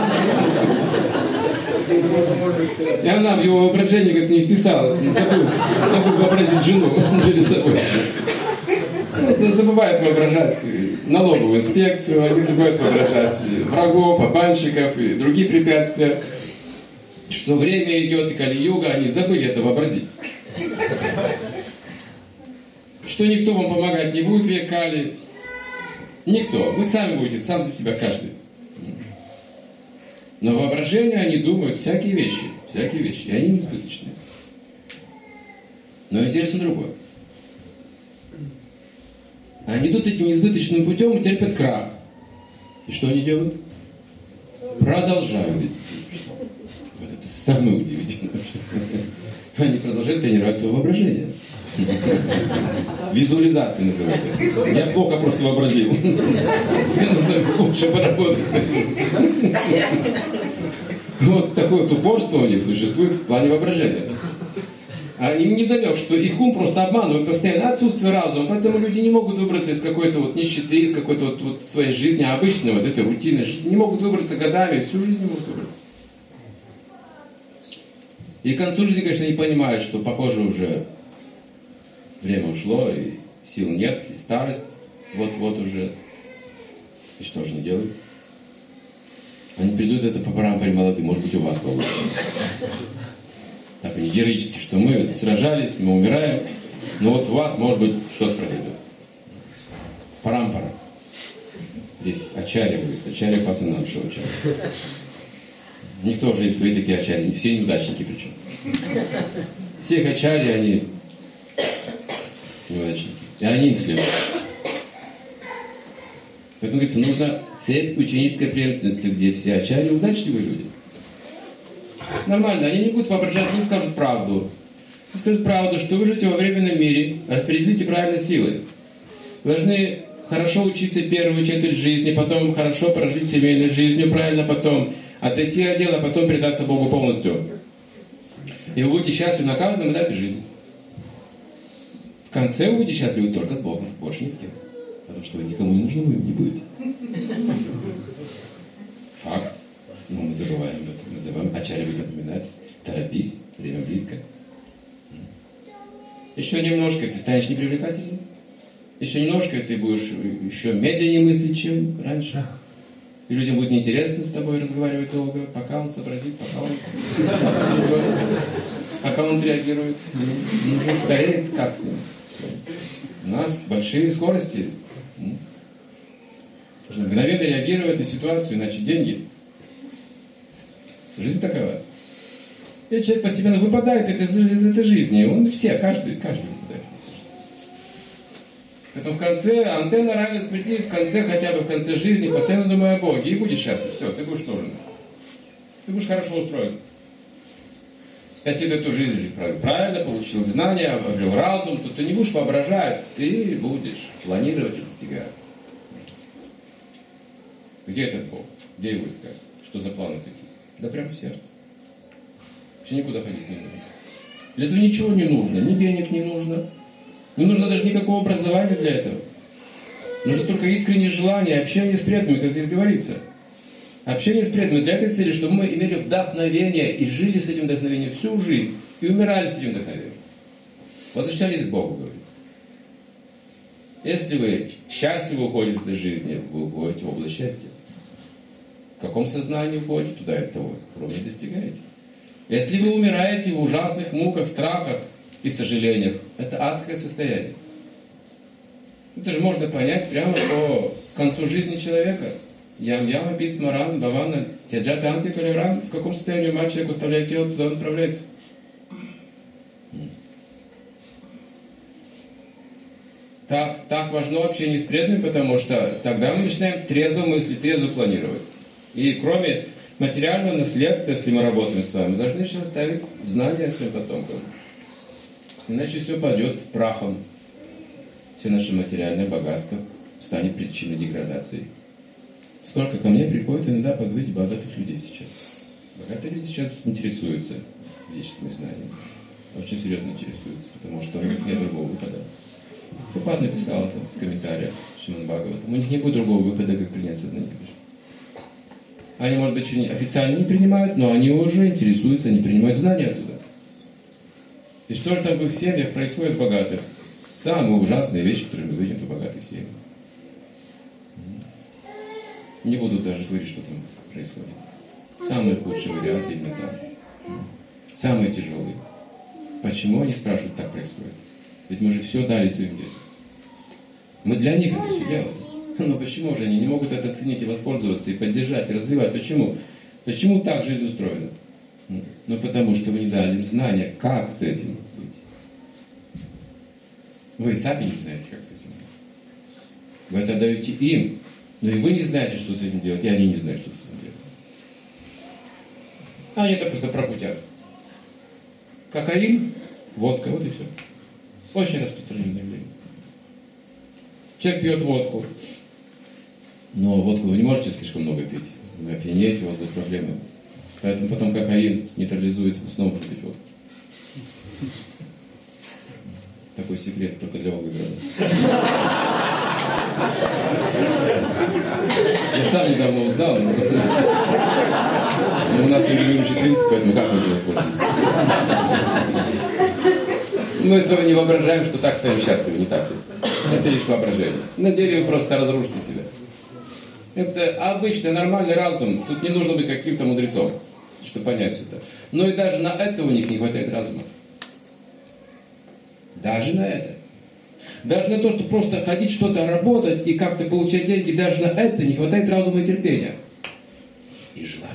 И она в его воображении как-то не вписалась, не забыл, забыл вообразить жену перед собой. Просто забывают воображать налоговую инспекцию, они забывают воображать врагов, обманщиков и другие препятствия. Что время идет и Кали-юга, они забыли это вообразить. Что никто вам помогать не будет в век Кали. Никто. Вы сами будете, сам за себя каждый. Но воображение они думают всякие вещи. Всякие вещи. И они несбыточные. Но интересно другое. Они идут этим несбыточным путем и терпят крах. И что они делают? Продолжают. Вот это самое удивительное. Они продолжают тренировать свое воображение. Визуализация называется. Я плохо просто вообразил. Нужно лучше поработать. Вот такое вот упорство у них существует в плане воображения. А им не вдомек, что их ум просто обманывает постоянно, отсутствие разума, поэтому люди не могут выбраться из какой-то вот нищеты, из какой-то вот, вот своей жизни, обычной вот этой рутинной жизни, не могут выбраться годами, всю жизнь не могут выбраться. И к концу жизни, конечно, не понимают, что, похоже, уже время ушло, и сил нет, и старость вот-вот уже. И что же они делают? Они придут это по парампаре молодым, может быть, у вас получится. Так они героически, что мы сражались, мы умираем, но вот у вас, может быть, что-то произойдет. Парампара. Здесь ачарья будет, ачарья пасана нашего ачарья. Никто же есть свои такие ачарьи, все неудачники причем. Все их ачарьи, они неудачники. И они им следуют. Поэтому, говорится, нужна цепь ученической преемственности, где все ачарьи удачливые люди. Нормально, они не будут воображать, они скажут правду. Они скажут правду, что вы живете во временном мире, распределите правильно силы. Вы должны хорошо учиться первую четверть жизни, потом хорошо прожить семейной жизнью, правильно потом отойти от дела, потом предаться Богу полностью. И вы будете счастливы на каждом этапе жизни. В конце вы будете счастливы только с Богом, больше ни с кем. Потому что вы никому не нужны, вы не будете. Факт. Но мы забываем об этом. Мы забываем. Ачарья будет напоминать. Торопись, время близко. Еще немножко ты станешь непривлекательным. Еще немножко ты будешь еще медленнее мыслить, чем раньше. И людям будет неинтересно с тобой разговаривать долго, пока он сообразит, пока он пока он реагирует. Нужно скорее, как с ним. У нас большие скорости. Нужно мгновенно реагировать на ситуацию, иначе деньги. Жизнь такова. И человек постепенно выпадает из, из этой жизни. Он все, каждый, каждый выпадает. Поэтому в конце антенна ранее смерти, в конце, хотя бы в конце жизни, постоянно думай о Боге. И будешь счастлив. Все, ты будешь тоже. Ты будешь хорошо устроен. Если ты эту жизнь правильно получил знания, обрел разум, то ты не будешь воображать, ты будешь планировать и достигать. Где этот Бог? Где его искать? Что за планы такие? Да прямо в сердце. Вообще никуда ходить не нужно. Для этого ничего не нужно, ни денег не нужно. Не нужно даже никакого образования для этого. Нужно только искреннее желание, общение с преданными, как здесь говорится. Общение с преданными для этой цели, чтобы мы имели вдохновение и жили с этим вдохновением всю жизнь, и умирали с этим вдохновением. Возвращались к Богу, говорится. Если вы счастливы уходите из этой жизни, вы уходите в область счастья. В каком сознании уходите, туда этого уровня достигаете. Если вы умираете в ужасных муках, страхах и сожалениях, это адское состояние. Это же можно понять прямо по концу жизни человека. Ям-яма, письма, ран, бавана, тяджат, антикалеран. В каком состоянии ума человек оставляет тело, туда он отправляется. Так, так важно общение с преданными, потому что тогда мы начинаем трезво мыслить, трезво планировать. И кроме материального наследства, если мы работаем с вами, мы должны еще оставить знания своим потомкам. Иначе все пойдет прахом. Все наше материальное богатство станет причиной деградации. Сколько ко мне приходит иногда поговорить богатых людей сейчас. Богатые люди сейчас интересуются ведическими знаниями. Очень серьезно интересуются, потому что у них нет другого выхода. Прабхупад написал это в комментариях Шримад Бхагаватам. У них не будет другого выхода, как принять сознание Кришны. Они, может быть, еще официально не принимают, но они уже интересуются, они принимают знания оттуда. И что же там в их семьях происходит богатых? Самые ужасные вещи, которые мы видим в богатых семьях. Не буду даже говорить, что там происходит. Самые худшие варианты именно там. Самые тяжелые. Почему они спрашивают, так происходит? Ведь мы же все дали своим детям. Мы для них это все делали. Но почему же они не могут это ценить и воспользоваться, и поддержать, и развивать? Почему? Почему так жизнь устроена? Ну, потому что вы не дали им знания, как с этим быть. Вы сами не знаете, как с этим быть. Вы это даете им, но и вы не знаете, что с этим делать, и они не знают, что с этим делать. А они это просто пропутят. Кокаин, водка, вот и все. Очень распространенное явление. Человек пьет водку. Но водку вы не можете слишком много пить. Вы опьянеете, у вас будут проблемы. Поэтому потом кокаин нейтрализуется, вы снова можете пить водку. Такой секрет только для Волгограда. Я сам недавно узнал, но, но у нас регулирующий принцип, поэтому как мы этим воспользуемся? Мы с вами не воображаем, что так станем счастливы, не так ли? Это лишь воображение. На деле вы просто разрушите себя. Это обычный, нормальный разум. Тут не нужно быть каким-то мудрецом, чтобы понять это. Но и даже на это у них не хватает разума. Даже на это. Даже на то, что просто ходить что-то, работать и как-то получать деньги, даже на это не хватает разума и терпения. И желания.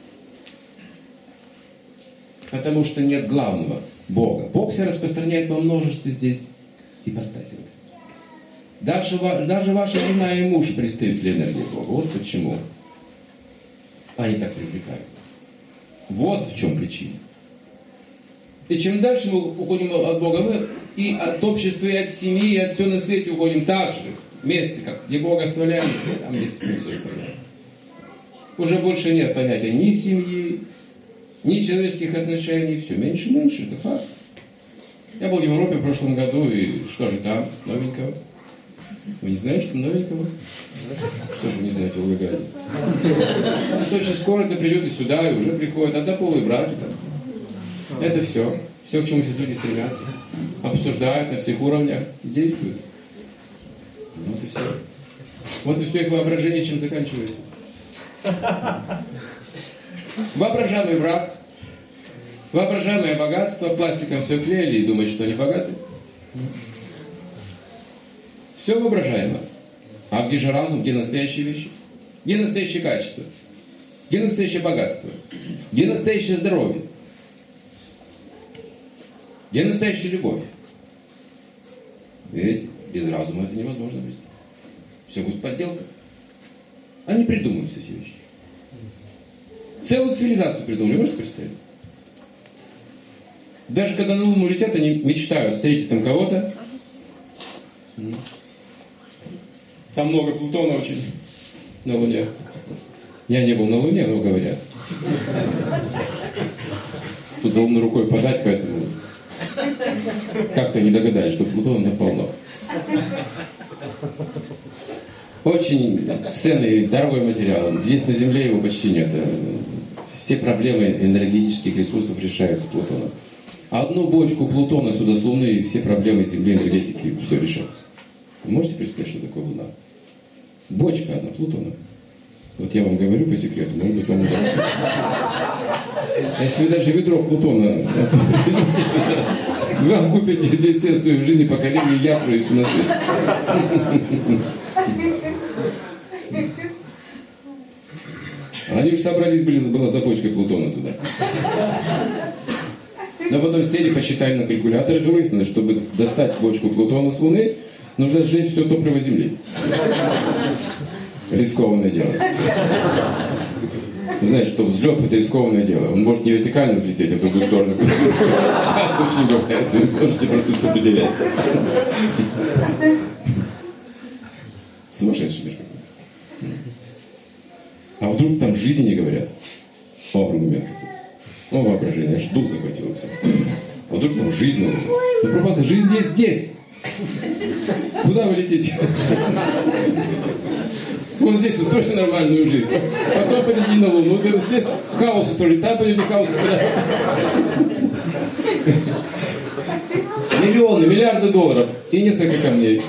Потому что нет главного. Бога. Бог себя распространяет во множестве здесь ипостасей. Даже, даже ваша жена и муж представители энергии Бога. Вот почему они так привлекают. Вот в чем причина. И чем дальше мы уходим от Бога, мы и от общества, и от семьи, и от всего на свете уходим так же, вместе, как где Бога оставляем, там есть все оставляем. Уже больше нет понятия ни семьи, ни человеческих отношений, все меньше и меньше, это факт. Я был в Европе в прошлом году, и что же там новенького? Вы не знаете, что новенького? Что же вы не знаете, вы лгаете? Очень скоро это придет и сюда, и уже приходит, однополые браки там. Это все. Все, к чему сейчас люди стремятся. Обсуждают на всех уровнях и действуют. Вот и все. Вот и все их воображение чем заканчивается. Воображаемый брак, воображаемое богатство, пластиком все клеили и думают, что они богаты. Все воображаемо. А где же разум, где настоящие вещи? Где настоящее качество? Где настоящее богатство? Где настоящее здоровье? Где настоящая любовь? Ведь без разума это невозможно вести. Все будет подделка. Они придумают все эти вещи. Целую цивилизацию придумали, можете представить? Даже когда на Луну летят, они мечтают встретить там кого-то. Там много Плутона очень на Луне. Я не был на Луне, но говорят. Тут удобно рукой подать, поэтому как-то не догадались, что Плутона полно. Очень ценный, дорогой материал. Здесь на Земле его почти нет. Все проблемы энергетических ресурсов решаются Плутоном. Одну бочку Плутона сюда с Луны, и все проблемы Земли, энергетики, все решаются. Вы можете представить, что такое Луна? Бочка одна Плутона. Вот я вам говорю по секрету, может быть, вам удастся. Если вы даже ведро Плутона приведете сюда, вы окупите здесь все свои жизни, поколения, ятру и все на свете. Они уж собрались, были, была за бочкой Плутона туда. Но потом сели, посчитали на калькуляторах и выяснилось, чтобы достать бочку Плутона с Луны, нужно сжечь все топливо Земли. Рискованное дело. Вы знаете, что взлет — это рискованное дело. Он может не вертикально взлететь, а в другую сторону. Часто очень бывает. Вы можете просто все потерять. Сумасшедший мир. А вдруг там жизни не говорят? О, аргумент. О, воображение. Аж дух захватило все. А вдруг там жизнь надо. Ну, пропаганда, жизнь есть здесь. Куда вы летите? Вот здесь устройте нормальную жизнь. Потом полети на Луну. Ты здесь хаос устроили. Там полети хаос устроили. Миллионы, миллиарды долларов. И несколько камней.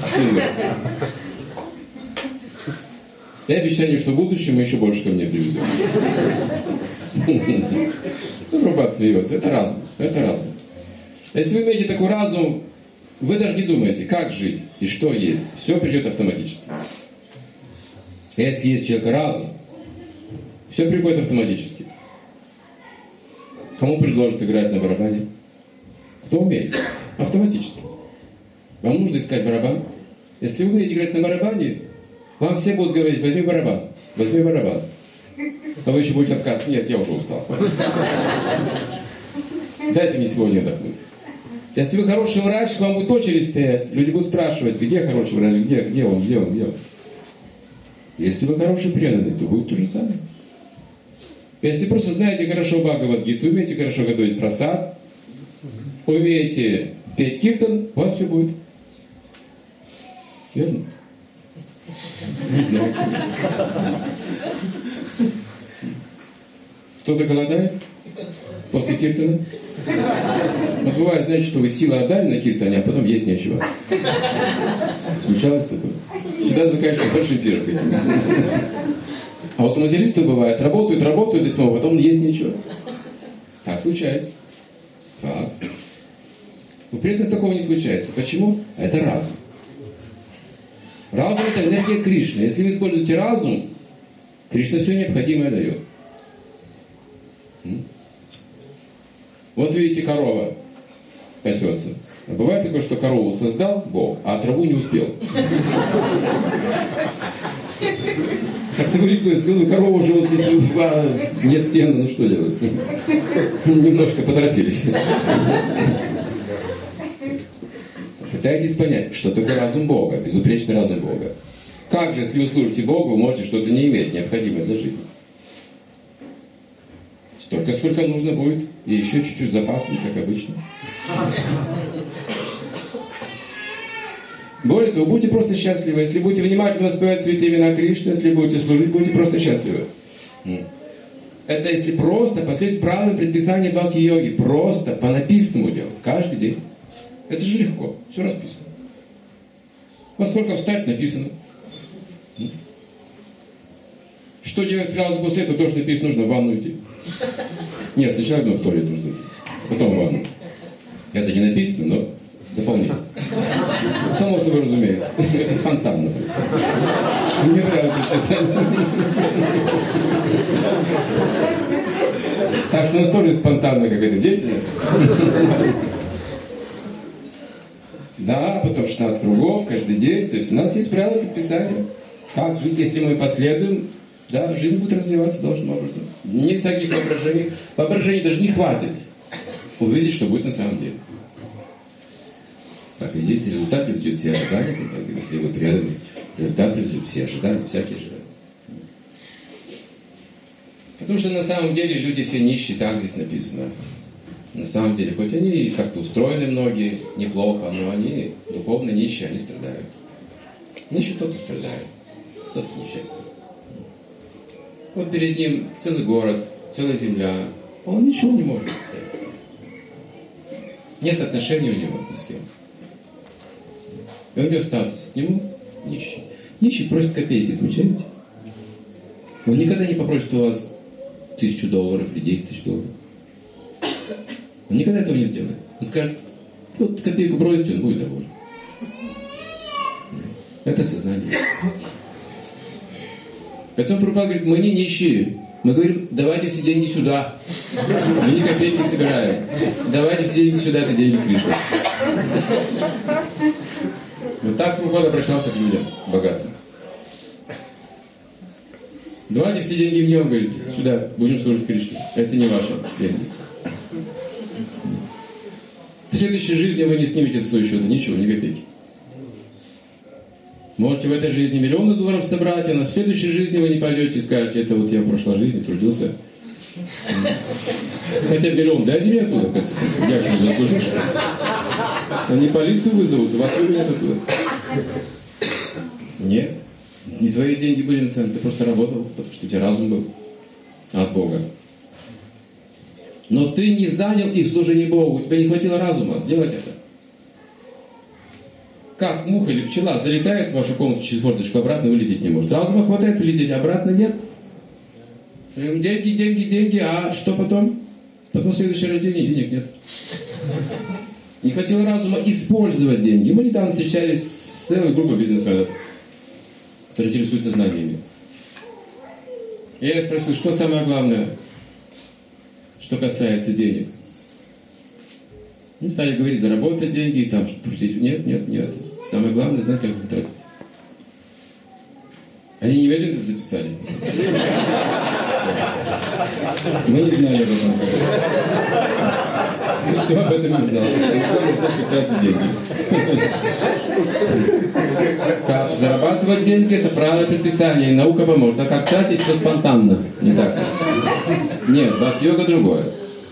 И обещание, что в будущем мы еще больше камней привезем. Ну, Прабхупада смеется. Это разум. Это разум. Если вы имеете такой разум, вы даже не думаете, как жить и что есть. Все придет автоматически. Если есть у человека разум, все приходит автоматически. Кому предложат играть на барабане? Кто умеет? Автоматически. Вам нужно искать барабан. Если вы умеете играть на барабане, вам все будут говорить: возьми барабан, возьми барабан. А вы еще будете отказывать: нет, я уже устал. Дайте мне сегодня отдохнуть. Если вы хороший врач, к вам будет очередь стоять. Люди будут спрашивать: где хороший врач, где, где он, где он, где он. Если вы хороший преданный, то будет то же самое. Если просто знаете хорошо Бхагавад-гиту, умеете хорошо готовить прасад, умеете петь киртан, у вас все будет. Верно? Не знаю. Кто-то голодает после киртана? Вот бывает, знаете, что вы силы отдали на киртане, а потом есть нечего. Случалось такое? Всегда заканчивается большим пиром. А вот у материалистов бывает, работают, работают, и снова, потом есть нечего. Так случается. Так. Но при этом такого не случается. Почему? Это разум. Разум — это энергия Кришны. Если вы используете разум, Кришна все необходимое дает. Вот видите, корова пасется. А бывает такое, что корову создал Бог, а траву не успел. Как-то говорит, ну, корова уже вот здесь, нет сена, ну что делать? Немножко поторопились. Пытайтесь понять, что такое разум Бога, безупречный разум Бога. Как же, если вы служите Богу, вы можете что-то не иметь, необходимое для жизни? Столько, сколько нужно будет, и еще чуть-чуть запасом, как обычно. Более того, будьте просто счастливы. Если будете внимательно воспевать святые имена Кришны, если будете служить, будете просто счастливы. Это если просто последовать правилам предписания бхакти-йоги, просто по написанному делать, каждый день. Это же легко, все расписано. Во сколько встать, написано. Что делать сразу после этого, то, что написано, нужно в ванну идти. Нет, сначала в туалет нужно идти, потом в ванну. Это не написано, но дополнительно. Само собой разумеется. Это спонтанно. Мне нравится писать. Так что у нас тоже спонтанная какая-то деятельность. Да, потом шестнадцать кругов каждый день. То есть у нас есть правила предписания. Как жить, если мы последуем, да, жизнь будет развиваться должным образом. Не всяких воображений. Воображений даже не хватит увидеть, что будет на самом деле. Так, видите, результат произведет все ожидания, если вы преданы. Результат произведет все ожидания, всякие ожидания. Потому что на самом деле люди все нищие, так здесь написано. На самом деле, хоть они как-то устроены многие неплохо, но они духовно нищие, они страдают. Нищий тот, кто страдает, тот несчастье. Вот перед ним целый город, целая земля, он ничего не может взять. Нет отношений у него ни с кем. И у него статус к нему нищий. Нищий просит копейки, замечаете? Он никогда не попросит у вас тысячу долларов или десять тысяч долларов. Он никогда этого не сделает. Он скажет, вот копейку бросите, он будет доволен. Это сознание. Поэтому Прабхупада говорит, мы не нищие. Мы говорим, давайте все деньги сюда. Мы не копейки собираем. Давайте все деньги сюда, это деньги Кришны. Вот так Прабхупада обращался к людям богатым. Давайте все деньги мне, он говорит, сюда, будем служить Кришне. Это не ваши деньги. В следующей жизни вы не снимете с своего счета ничего, ни копейки. Можете в этой жизни миллионы долларов собрать, а в следующей жизни вы не пойдете и скажете, это вот я в прошлой жизни трудился. Хотя миллион дайте мне оттуда, в конце концов. Я что, не заслужил, что ли? Они полицию вызовут, и вас выгонят оттуда. Нет. Не твои деньги были на самом деле, ты просто работал, потому что у тебя разум был от Бога. Но ты не занял их в служении Богу, у тебя не хватило разума сделать это. Как муха или пчела залетает в вашу комнату через форточку, обратно вылететь не может. Разума хватает улететь, обратно нет. Деньги, деньги, деньги, а что потом? Потом в следующее рождение денег нет. Не хватило разума использовать деньги. Мы недавно встречались с целой группой бизнесменов, которые интересуются знаниями. И я спросил, что самое главное, что касается денег. Они стали говорить, заработать деньги, и там, что нет, нет, нет. Самое главное, знать, как их тратить. Они немедленно это записали. Мы не знали об этом. Никто об этом не знал. Никто не знал, как тратить деньги. Как зарабатывать деньги, это правило предписания, и наука поможет. А как тратить, это спонтанно. Не так. Нет, бхакти-йога другое.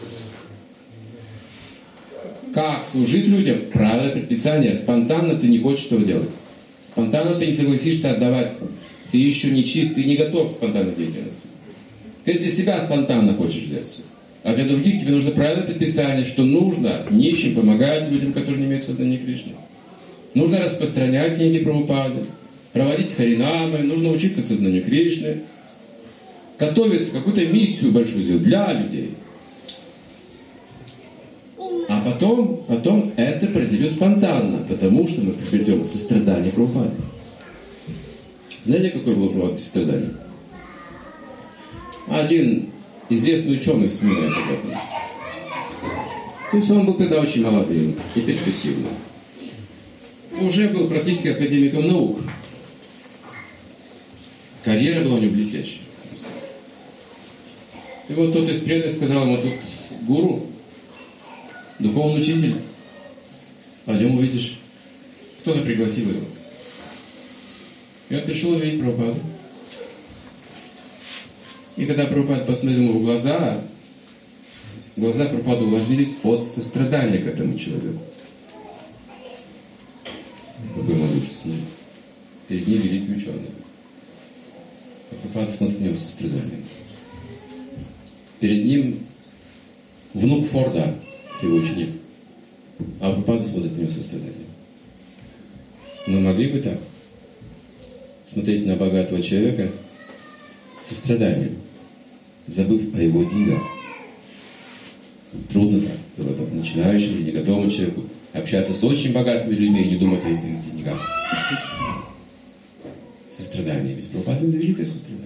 Как служить людям? Правило предписания. Спонтанно ты не хочешь этого делать. Спонтанно ты не согласишься отдавать. Ты еще не чист, ты не готов к спонтанной деятельности. Ты для себя спонтанно хочешь делать все. А для других тебе нужно правильное предписание, что нужно нищим помогать людям, которые не имеют сознания Кришны. Нужно распространять книги Прабхупады, проводить харинамы, нужно учиться сознанию Кришны, готовиться, какую-то миссию большую сделать для людей. А потом, потом это произойдет спонтанно, потому что мы придем к состраданию Прабхупады. Знаете, какое было Прабхупада сострадание? Один известный ученый вспоминает об этом. То есть он был тогда очень молодым и перспективным. Уже был практически академиком наук. Карьера была у него блестящая. И вот тот из преданных сказал ему: тут гуру, духовный учитель, пойдем увидишь. Кто-то пригласил его. И он пришел увидеть Прабхупаду. И когда Прабхупада посмотрел ему в глаза, глаза Прабхупады увлажнились от сострадания к этому человеку. Какой малыш, смотри. Перед ним великий ученый. А Прабхупада смотрит на него с состраданием. Перед ним внук Форда, его ученик. А Прабхупада смотрит на него с состраданием. Мы могли бы так смотреть на богатого человека с состраданием, забыв о его деньгах. Трудно так было бы начинающему или не готовому человеку общаться с очень богатыми людьми и не думать о их деньгах. Сострадание. Ведь Прабхупада — это великое сострадание.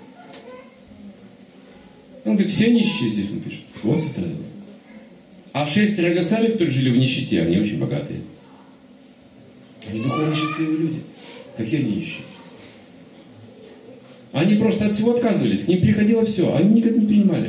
Он говорит, все нищие здесь, он пишет. Вот сострадание. А шесть рагасали, которые жили в нищете, они очень богатые. Они духовно счастливые люди. Какие они нищие? Они просто от всего отказывались. К ним приходило все. Они никогда не принимали.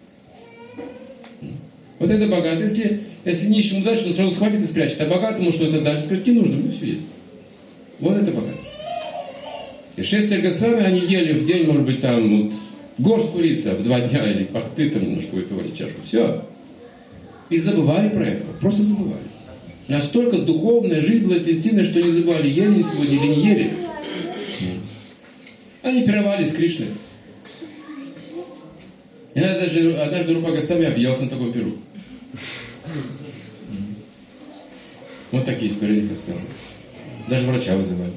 Вот это богатый. Если, если нищему дать, он сразу схватит и спрячет. А богатому что это дать? Скажет, не нужно, мне все есть. Вот это богатство. И шесть рагасами они ели в день, может быть, там вот, горстку риса в два дня или пахты там немножко выпивали чашку. Все. И забывали про это. Просто забывали. Настолько духовная жизнь была интенсивная, что не забывали, ели они сегодня или не ели. Они пировали с Кришной. И однажды, однажды Рупа Госвами объелся на таком пиру. Вот такие истории не рассказывают. Даже врача вызывали.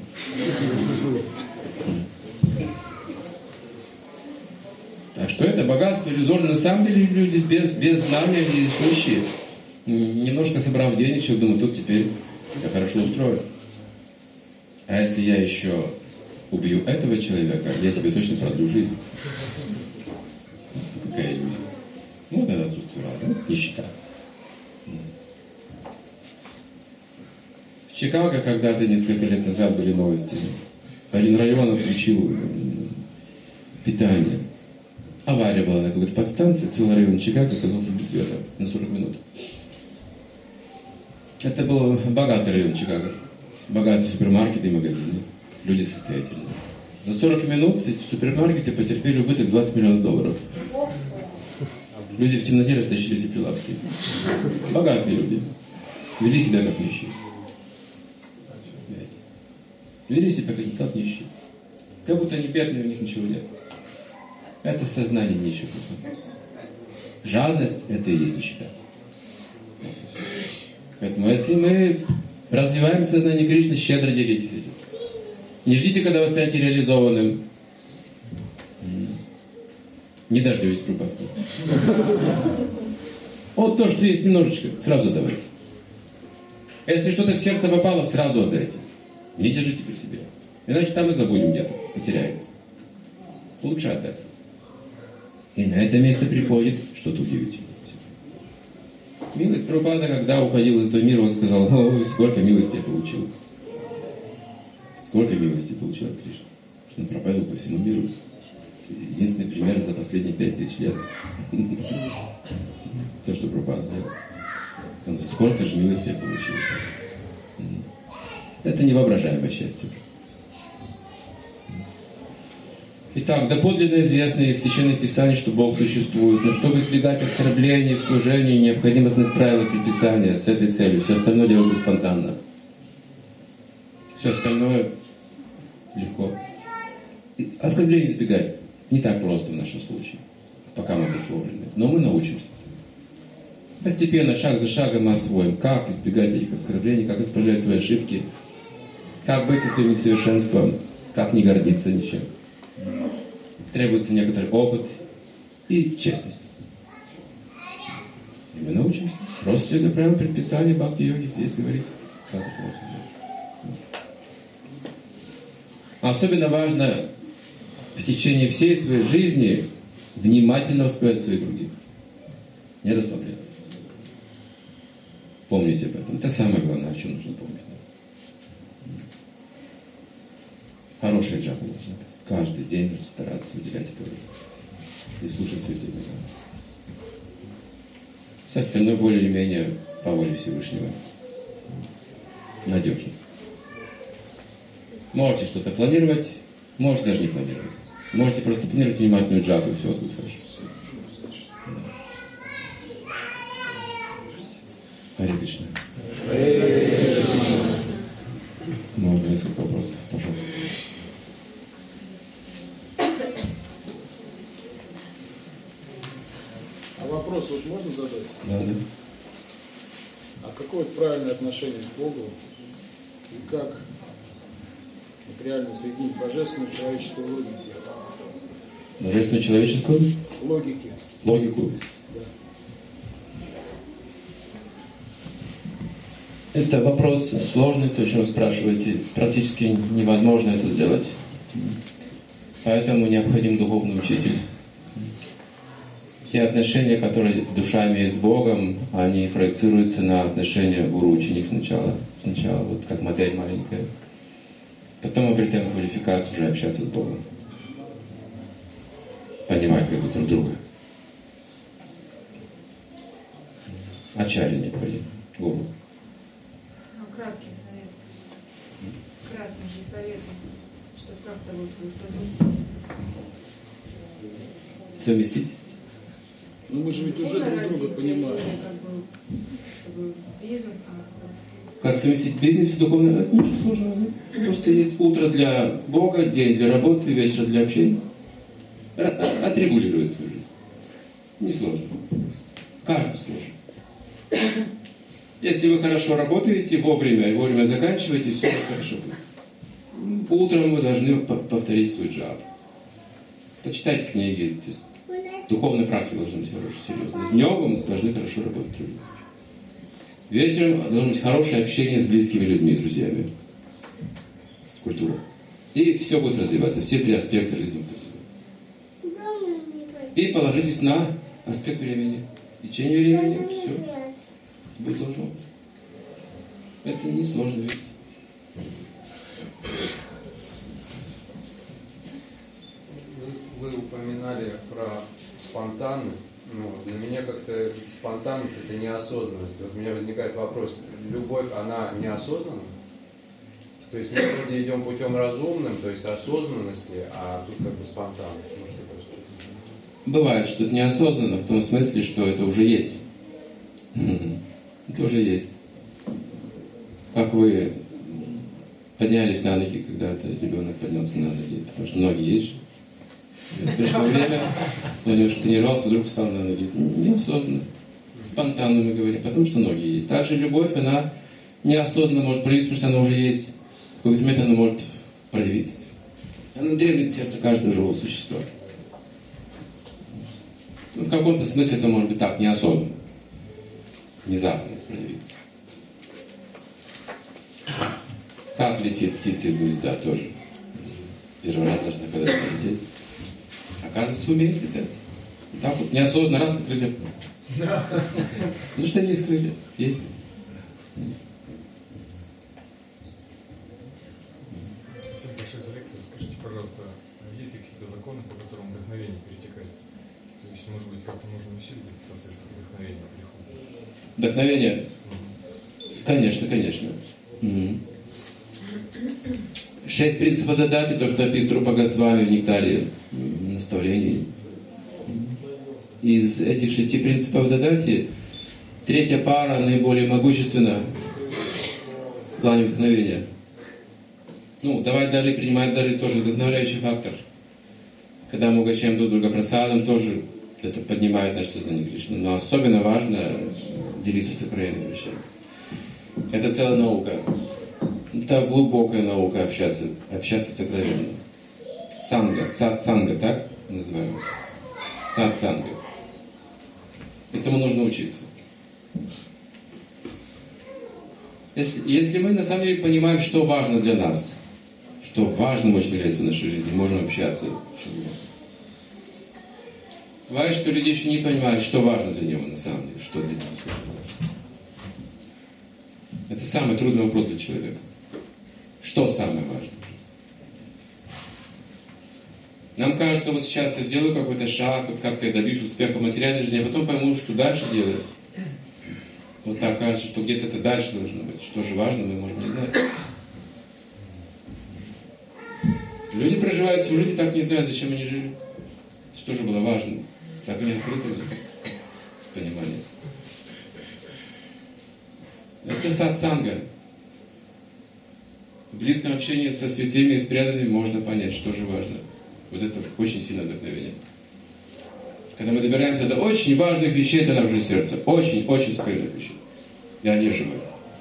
Так что это богатство иллюзорно. На самом деле люди без, без знания и нищие. Немножко собрав денежек, думаю, тут теперь я хорошо устроен. А если я еще убью этого человека, я себе точно продлю жизнь. Какая иллюзия. Ну, вот это отсутствие разума, нищета. В Чикаго когда-то, несколько лет назад, были новости. Один район отключил питание. Авария была на какой-то подстанции, целый район Чикаго оказался без света на сорок минут. Это был богатый район Чикаго. Богатые супермаркеты и магазины. Люди состоятельные. За сорок минут эти супермаркеты потерпели убыток двадцать миллионов долларов. Люди в темноте растащили все прилавки. Богатые люди. Вели себя как нищие. Вели себя как, как нищие. Как будто они бедные, у них ничего нет. Это сознание нищих. Жадность — это и есть нищета. Поэтому если мы развиваем сознание Кришны, щедро делитесь этим. Не ждите, когда вы станете реализованным. Не дождетесь пропаски. Вот то, что есть немножечко, сразу давайте. Если что-то в сердце попало, сразу отдайте. Не держите при себе. Иначе там и забудем где-то, потеряется. Лучше отдать. И на это место приходит что-то удивительное. Милость Прабхупада, когда уходил из этого мира, он сказал, ой, сколько милости я получил. Сколько милости получил от Кришны. Что он проповедовал по всему миру. Единственный пример за последние пять тысяч лет. То, что Прабхупада сделал. Сколько же милости я получил. Это невоображаемое счастье. Итак, доподлинно известно из Священных Писаний, что Бог существует, но чтобы избегать оскорблений в служении, необходимо знать правила предписания с этой целью. Все остальное делается спонтанно. Все остальное легко. И оскорбление избегать не так просто в нашем случае, пока мы обусловлены. Но мы научимся. Постепенно, шаг за шагом мы освоим, как избегать этих оскорблений, как исправлять свои ошибки, как быть со своим несовершенством, как не гордиться ничем. Требуется некоторый опыт и честность. И мы научимся. Просто следуя правилам предписания бхакти-йоги, здесь говорится, как это можно сделать. Особенно важно в течение всей своей жизни внимательно воспевать своих других. Не расслабляться. Помните об этом. Это самое главное, о чем нужно помнить. Хорошая джапа должна быть. Каждый день нужно стараться уделять это время. И слушать святые знания. Все остальное более или менее по воле Всевышнего. Надежно. Можете что-то планировать, можете даже не планировать. Можете просто планировать внимательную джапу, и все будет хорошо. Харе Кришна. Можно несколько вопросов, пожалуйста. А вопрос вот можно задать? Да, да. А какое правильное отношение к Богу и как вот реально соединить божественную и человеческую логику? Божественную человеческую? Логики. Логику. Да. Это вопрос сложный, то, что вы спрашиваете. Практически невозможно это сделать. Поэтому необходим духовный учитель. Те отношения, которые душа имеет с Богом, они проецируются на отношения гуру-ученик сначала. Сначала вот как модель маленькая. Потом мы обретаем квалификацию уже общаться с Богом. Понимать как бы друг друга. Ачарья необходим. Гуру. Ну, краткий совет. Краткий совет, что как-то вот совместить. Совместить? Ну мы же ведь уже друг друга понимаем. Как бы, чтобы бизнес там. Как совместить бизнес и духовное? Это ничего сложного. Нет? Просто есть утро для Бога, день для работы, вечер для общения. Отрегулировать свою жизнь. Несложно. Кажется сложно. Если вы хорошо работаете вовремя и вовремя заканчиваете, все у вас хорошо будет. Утром вы должны повторить свой джап. Почитать книги. То есть духовная практика должна быть хорошая, серьезная. Днем вы должны хорошо работать, трудиться. Вечером должно быть хорошее общение с близкими людьми, друзьями. Культура. И все будет развиваться, все три аспекта жизни будут развиваться. И положитесь на аспект времени. С течением времени все будет должно быть. Это несложно, видите. Вы, вы упоминали про спонтанность. Ну, для меня как-то спонтанность – это неосознанность. Вот у меня возникает вопрос, любовь, она неосознанна? То есть мы вроде идем путем разумным, то есть осознанности, а тут как бы спонтанность. Может, это что-то... Бывает, что это неосознанно, в том смысле, что это уже есть. Это уже есть. Как вы поднялись на ноги, когда это ребенок поднялся на ноги, потому что ноги есть же. Пришло время, он немножко тренировался, вдруг встал на ноги. Неосознанно. Спонтанно мы говорим, потому что ноги есть. Также любовь, она неосознанно может проявиться, потому что она уже есть. В какой-то момент она может проявиться. Она требует сердца каждого живого существа. Ну, в каком-то смысле это может быть так, неосознанно. Внезапно проявиться. Как летит птица из гнезда тоже. Первый раз должна когда-то лететь. Оказывается, умеет летать. И так вот неосознанно раз и крылья. Ну что они скрыли? Есть. Спасибо большое за лекцию. Скажите, пожалуйста, есть ли какие-то законы, по которым вдохновение перетекает? То есть, может быть, как-то можно усилить этот процесс вдохновения, прихода? Вдохновение? Mm-hmm. Конечно, конечно. Mm-hmm. Шесть принципов дадати, то, что описано Рупа Госвами в Нектаре, в наставлении. Из этих шести принципов дадати третья пара наиболее могущественна в плане вдохновения. Ну, давать дары, принимать дары тоже вдохновляющий фактор. Когда мы угощаем друг друга прасадом, тоже это поднимает наше сознание Кришны. Но особенно важно делиться сокровенными вещами. Это целая наука. Это глубокая наука общаться, общаться с сокровенным. Санга, сат-санга, так называем? Сат-санга. Этому нужно учиться. Если, если мы на самом деле понимаем, что важно для нас, что важным очень является в нашей жизни, можем общаться. Бывает, что люди еще не понимают, что важно для него на самом деле, что для него важно. Это самый трудный вопрос для человека. Что самое важное? Нам кажется, вот сейчас я сделаю какой-то шаг, вот как-то я добьюсь успеха в материальной жизни, а потом пойму, что дальше делать. Вот так кажется, что где-то это дальше должно быть. Что же важно, мы можем не знать. Люди проживают всю жизнь, так не знают, зачем они жили. Что же было важно? Так они открыты с пониманием. Это сатсанга. В близком общении со святыми и с преданными можно понять, что же важно. Вот это очень сильное вдохновение. Когда мы добираемся до очень важных вещей, это нам уже сердце. Очень-очень скрытых вещей. И они живы.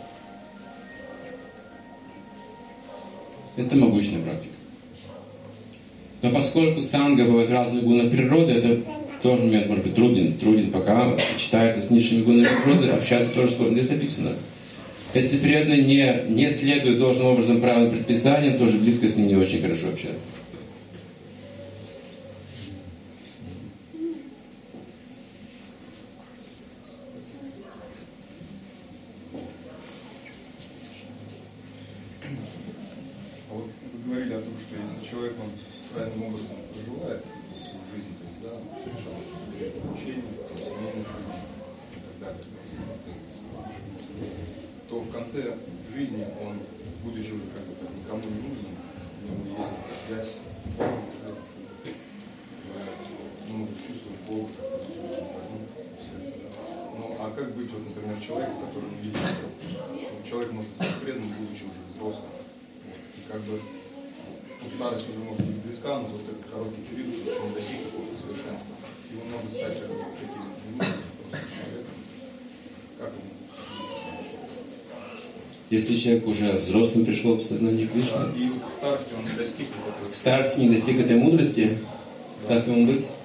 Это могучная практика. Но поскольку санга бывает разные гуны природы, это тоже момент может быть труден. Труден, пока сочетается с низшими гунами природы, общаться тоже сложно. Здесь написано. Если преданный не, не следует должным образом правилам предписаниям, тоже близко с ним не очень хорошо общаться. Вот вы говорили о том, что если человек он правильным образом проживает свою жизнь, то есть, да, сначала учение, семейную жизнь и так далее, то в конце жизни он, будучи уже как бы никому не нужен, у него есть связь, он может чувствовать Бога, в сердце. Ну, а как быть, вот, например, человеку, который видит, что человек может стать преданным, будучи уже взрослым, и как бы ну, старость уже может быть близка, но за вот этот короткий период еще не достиг какого-то совершенства. И он может стать как бы таким просто человеком. Как ему? Если человек уже взрослым пришел в сознание Кришны, Да, и вот к старости он не достиг какого-то... к старости не достиг этой мудрости, да. Как ему быть?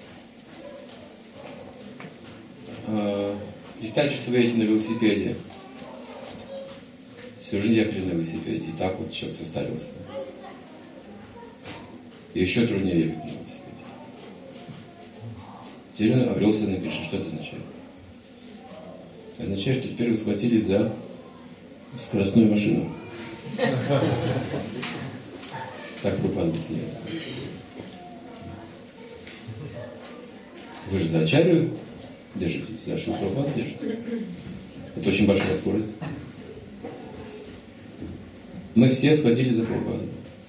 А, представьте, что вы едете на велосипеде. Всю жизнь ехали на велосипеде, и так вот человек состарился. И еще труднее ехать на велосипеде. Теперь он обрел сознание Кришны. Что это означает? Это означает, что теперь вы схватились за скоростную машину. Так Прабхупада объясняет. Вы же за Ачарью держитесь, за Шрила Прабхупаду держитесь. Это очень большая скорость. Мы все схватились за Прабхупаду.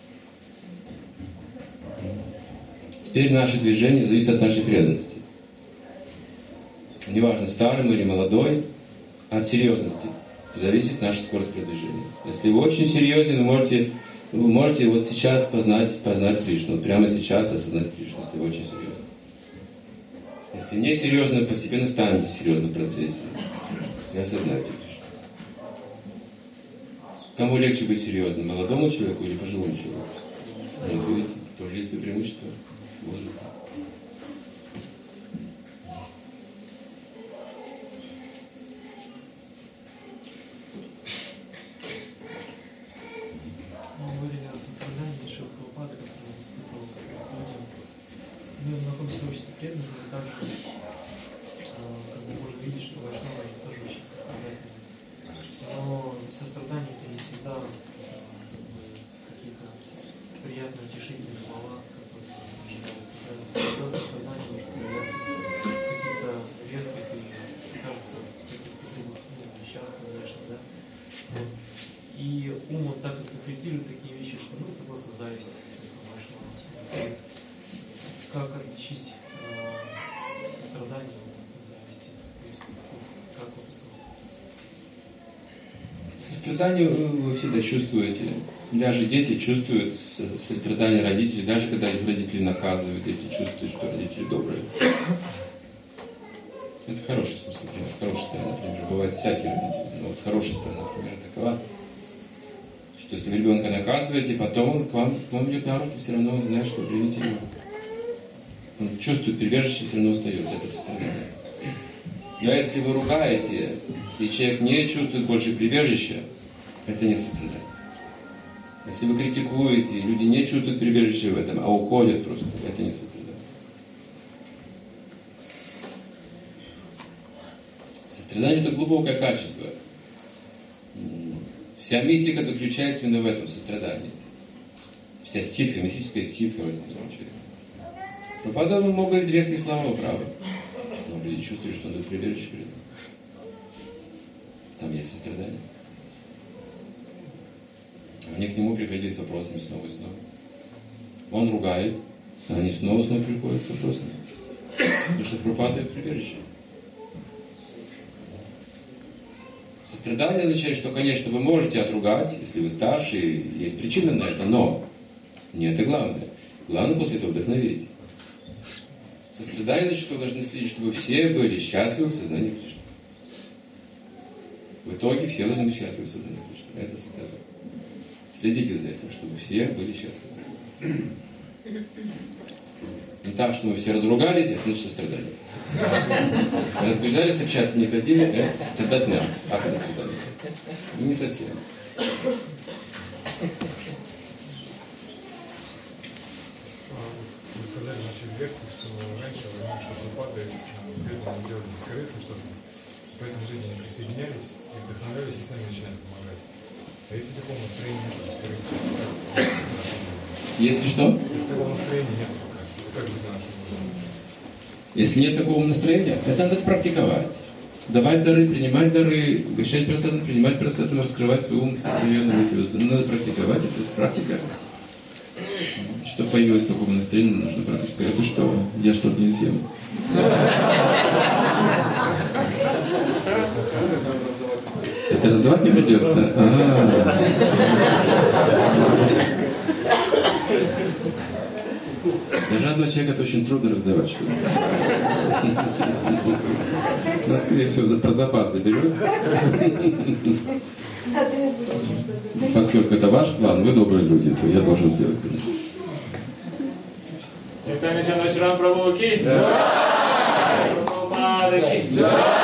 Теперь наше движение зависит от нашей преданности. Неважно, старый мы или молодой, от серьезности зависит наша скорость продвижения. Если вы очень серьезен, вы можете, вы можете вот сейчас познать, познать Кришну. Вот прямо сейчас осознать Кришну, если вы очень серьезны. Если не серьезно, вы постепенно станете серьезным в процессе. И осознаете Кришну. Кому легче быть серьезным? Молодому человеку или пожилому человеку? Вот видите, тоже есть свои преимущества возраста. Мы находимся в обществе преданных, и также как бы можно видеть, что вайшнавы они тоже очень сострадательны. Но сострадание это не всегда какие-то приятные, утешительные слова, которые ожидаются. Иногда сострадание может проявляться в каких-то резких и, кажется, каких-то грубых вещах, конечно, да. Вот. И ум он так интерпретирует такие вещи, что ну, это просто зависть вайшнава. Как отличить э, сострадание от зависти? То есть, как вот это? Сострадание вы всегда чувствуете. Даже дети чувствуют сострадание родителей. Даже когда их родители наказывают, дети чувствуют, что родители добрые. Это хороший смысл, например. Хорошая сторона, например. Бывают всякие родители. Но вот хорошая сторона, например, такова, что если вы ребенка наказываете, потом он к вам, к вам идет на руки, все равно он знает, что вы примете его. Он чувствует прибежище, все равно остается. Это сострадание. Но если вы ругаете, и человек не чувствует больше прибежища, это не сострадание. Если вы критикуете, и люди не чувствуют прибежища в этом, а уходят просто, это не сострадание. Сострадание – это глубокое качество. Вся мистика заключается именно в этом сострадании. Вся ситха, мистическая ситха в этом заключается. Прабхупада мог говорить резкие слова, правы. Но люди чувствуют, что он идет прибежище перед ним. Там есть сострадание. Они к нему приходили с вопросами снова и снова. Он ругает, а они снова и снова приходят с вопросами. Потому что Прабхупада дает прибежище. Сострадание означает, что, конечно, вы можете отругать, если вы старше, и есть причина на это, но не это главное. Главное после этого вдохновить. Сострадание значит, что вы должны следить, чтобы все были счастливы в сознании Кришны. В итоге все должны быть счастливы в сознании Кришны. Это сострадание. Следите за этим, чтобы все были счастливы. Не так, что мы все разругались, это значит сострадание. Разбежались, общаться не хотели, это страдательный акт сострадания. И не совсем. Вы сказали в начале лекции, что раньше вы что-то падает, преданно делали бескорыстно что-то, поэтому люди не присоединялись и вдохновлялись и сами начинают помогать. А если такого настроения нет, бескорыстия, если что? Если такого настроения нет, как быть нашим? Если нет такого настроения, это надо практиковать. Давать дары, принимать дары, угощать просадом, принимать просадом, раскрывать свой ум, сокровенные мысли. Надо практиковать, это практика. Чтобы появилось такого настроения, нужно практиковать. Это что? Я что-то не съем. Это раздавать не придется? А-а-а. Для жадного человека это очень трудно раздавать что-то. Нас, скорее всего, про запас заберет. Поскольку это ваш план, вы добрые люди, то я должен сделать, конечно. Чайтанья Чандра Шри Прабху ки джай! Прабхупада ки джай!